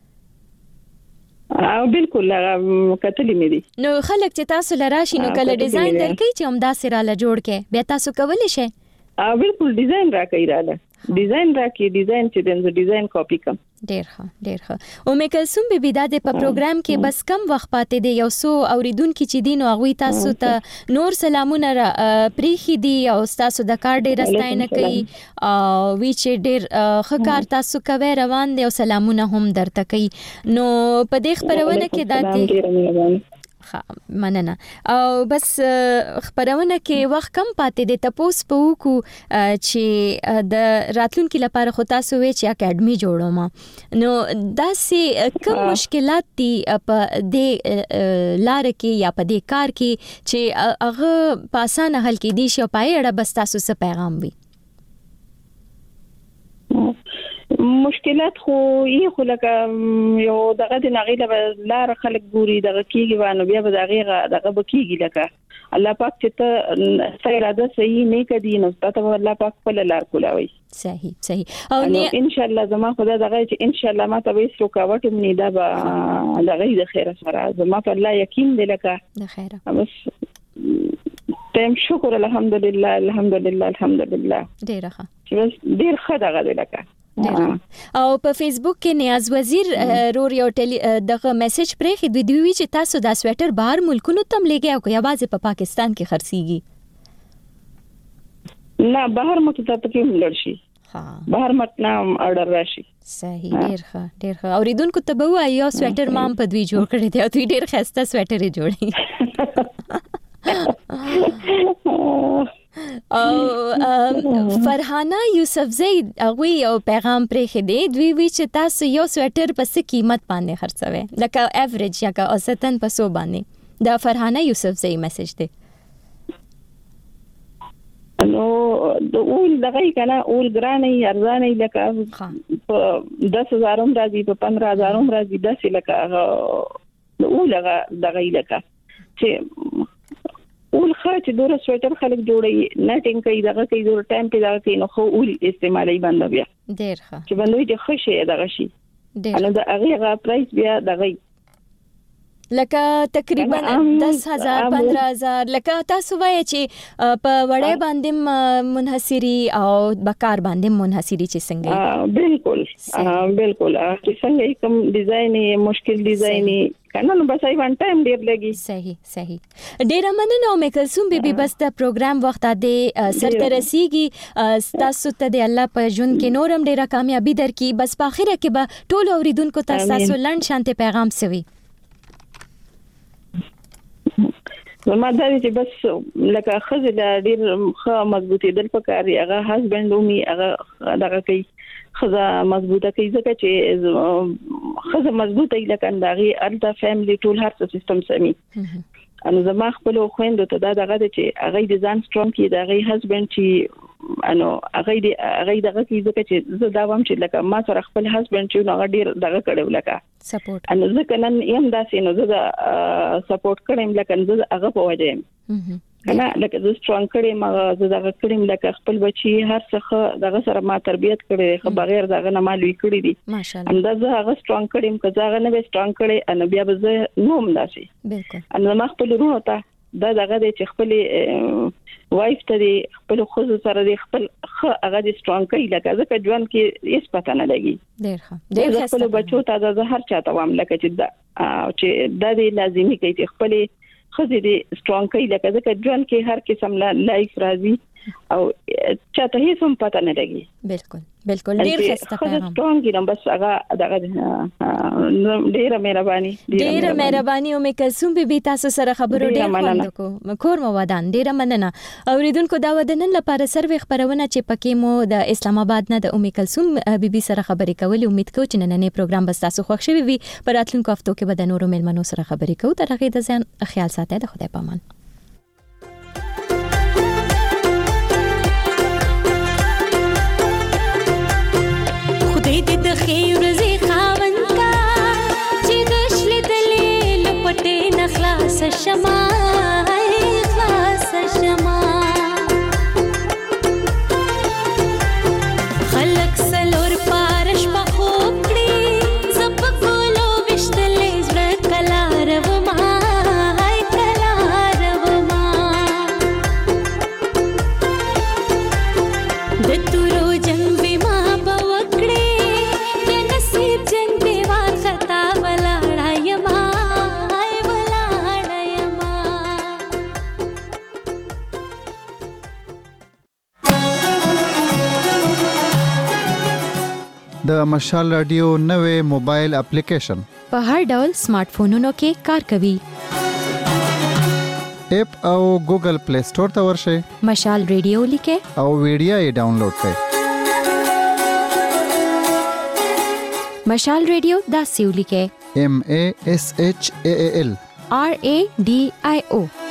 او بالکل هغه کتلې مې دي
نو خلک چې تاسو لراشي نو کله ډیزاین درکې چې هم دا سره له جوړ کې بیا تاسو کولای شئ
او بالکل ډیزاین راکې رااله ډیزاین راکې ډیزاین چې د ډیزاین کاپی کوم
ډیر ښه ډیر ښه. ام کلثوم بیبي دا د په پروګرام کې بس کم وخت پاتې دی، یو څو اوریدونکو چې دین او هغه تاسو ته نور سلامونه پریخي دي او تاسو د کار ډیر ستاینه کوي او وی چې ډیر ښه کار تاسو کوي روان دي او سلامونه هم درته کوي. نو په دې خبرونه کې دا ها مننه او بس خبرونه کې وخت کم پاتې دی. تاسو په وکو چې د راتلونکو لپاره خو تاسو وی چې اکیډمي جوړوم، نو دا سه کوم مشکلات دي په دې لار کې یا په دې کار کې چې هغه په اسانه حل کې دي شي او پای اړه بس تاسو څه پیغام وي؟
مشکلات خو یې خو لکه یو دغه د نغیله لار خلک ګوري دغه کیږي وانه بیا به دغه دغه بکیږي لکه الله پاک چې ته سیراده صحیح نه کدي نو ستاسو الله پاک په لار کولاوي.
صحیح صحیح او
ان شاء الله زما خدای دغه چې ان شاء الله ما ته وې رکاوټ مني دا به دغه د خیر سره زما په الله یقین دی لکه
د خیر
بس تم شکر الحمدلله الحمدلله الحمدلله
ډیر ښه
چې ډیر ښه دغه دی لکه.
او په فیسبوک کې نیاز وزیر رور یو ټلی دغه میسج پرې خې دوی دوی چې تاسو دا سویټر بهر ملکونو تم لګي او یا بازه په پاکستان کې خرڅيږي؟
نه بهر مته ته کې ملر شي، ها بهر مت نه اورډر راشي.
صحیح ډیر ښه ډیر ښه. اوریدونکو ته به وایي یو سویټر مام په دوی جوړ کړی دی او دوی ډیر خسته سویټر جوړي. او فرحانه یوسفزئی هغه یو پیغام پرې خدي دوی وی چې تاسو یو سویټر په څه قیمت باندې خرڅوي لکه ایوریج یا که اوسطن په سو باندې؟ دا فرحانه یوسفزئی میسج دی.
نو د اول دغه کنه اول ګرانې ارزانې لکه په دس هزار هم راځي په پندرہ هزار هم راځي داسې لکه د اول دغه لکه چې اول خاص دوره سویټر خلک جوړي نټینګ کوي دغه کوي دوره ټایم په دغه کې نو خو اول استعمالي باندې بیا
ډیر ښه
چې باندې چې خوشي دغه شي نو د هغه پرایس بیا دغه
لکه تقریبا دس هزار پندرہ هزار لکه تاسو وایي چې په وړې باندې منحصري او بکار باندې منحصري چې څنګه؟
بالکل بالکل چې څنګه کوم ډیزاین مشکل ډیزاین کنه نو بس ای وان ټایم ډیر لګي.
صحیح صحیح ډیر مننه ام کلثوم بیبي. بس دا پروګرام وخت د سر ته رسیږي، تاسو ته د الله په ژوند کې نورم ډیره کامیابی درکې. بس په اخره کې به ټول اوریدونکو ته تاسو لند شانته پیغام سوي؟
زما دا چې بس لکه خزه ډیر ښه مضبوطی دل پکاري هغه هسبند اومي هغه دغه کوي خزه مضبوطه کوي ځکه چې خزه مضبوطه لکه انداغي الټا فیملی ټول هر څه سیستم سمي. ان زما خپل خويندو ته دا دغه چې هغه د ځان سترونګ کې دغه هسبند چې انو هغه د هغه دغه کې ځکه چې زه دا وام چې لکه ما سره خپل هسبند چې نو هغه ډیر دغه کړو لکه
سپورټ
ان ځکه نن یم داسې نو زه سپورټ کړم لکه زه هغه په وجه کنه لکه زه سترونګ کړم زه دغه کړم لکه خپل بچي هر څه دغه سره ما تربيت کړې خو بغیر دغه نه مالوي کړې دي
ماشاءالله.
اندازه هغه سترونګ کړم که زه هغه نه به سترونګ کړې ان بیا به زه نوم داسي
بالکل
ان ما خپل ورونو ته دا دغه چې خپل وایف ته خپل خو سره د خپل هغه د سترونګ کوي لکه ځکه ژوند کې هیڅ پته نه لګي.
ډیر ښه ډیر ښه.
خپل بچو ته د هر چاته وام لکه چې دا چې د دې لازمي کوي چې خپل خزي دي سترونګ کوي لکه ځکه ژوند کې هر قسم لایف راځي او چاته هیڅ هم پته نه لګي.
بالکل بالکل ډیر ښه پیغام.
سترونګ یم بس هغه دغه ډیره مهرباني
ډیره مهرباني ام کلثوم بیبي تاسو سره خبرو ډیر خوند کو کور مو ودان ډیره مننه. اوریدونکو دا ودنن لپاره سروي خبرونه چې پکې مو د اسلام آباد نه د ام کلثوم بیبي سره خبرې کولې. امید کوم چې نننې پروګرام بس تاسو خوښ شوي وي. پر راتلونکو هفتو کې به د نورو مېلمنو سره خبرې کوو. تر هغه د ځان خیال ساتئ. د خدای پامان.
د خیر زی خاوند کا چې غشل دلې لپټې نخلاص شمع خلاص شمع خلق سلور پارش په خوب کړي زپ کولو وشتلې زړه کلار و ما کلار
د مشال رادیو نوې موبایل اپلیکیشن
په هر ډول سمارټ فونونو کې کار کوي.
اپ او ګوګل پلی سٹور ته ورشئ،
مشال رادیو لیکه
او ویډیو یې ډاونلوډ کړئ.
مشال رادیو دا سیو لیکه
M A S H A A L
R A D I O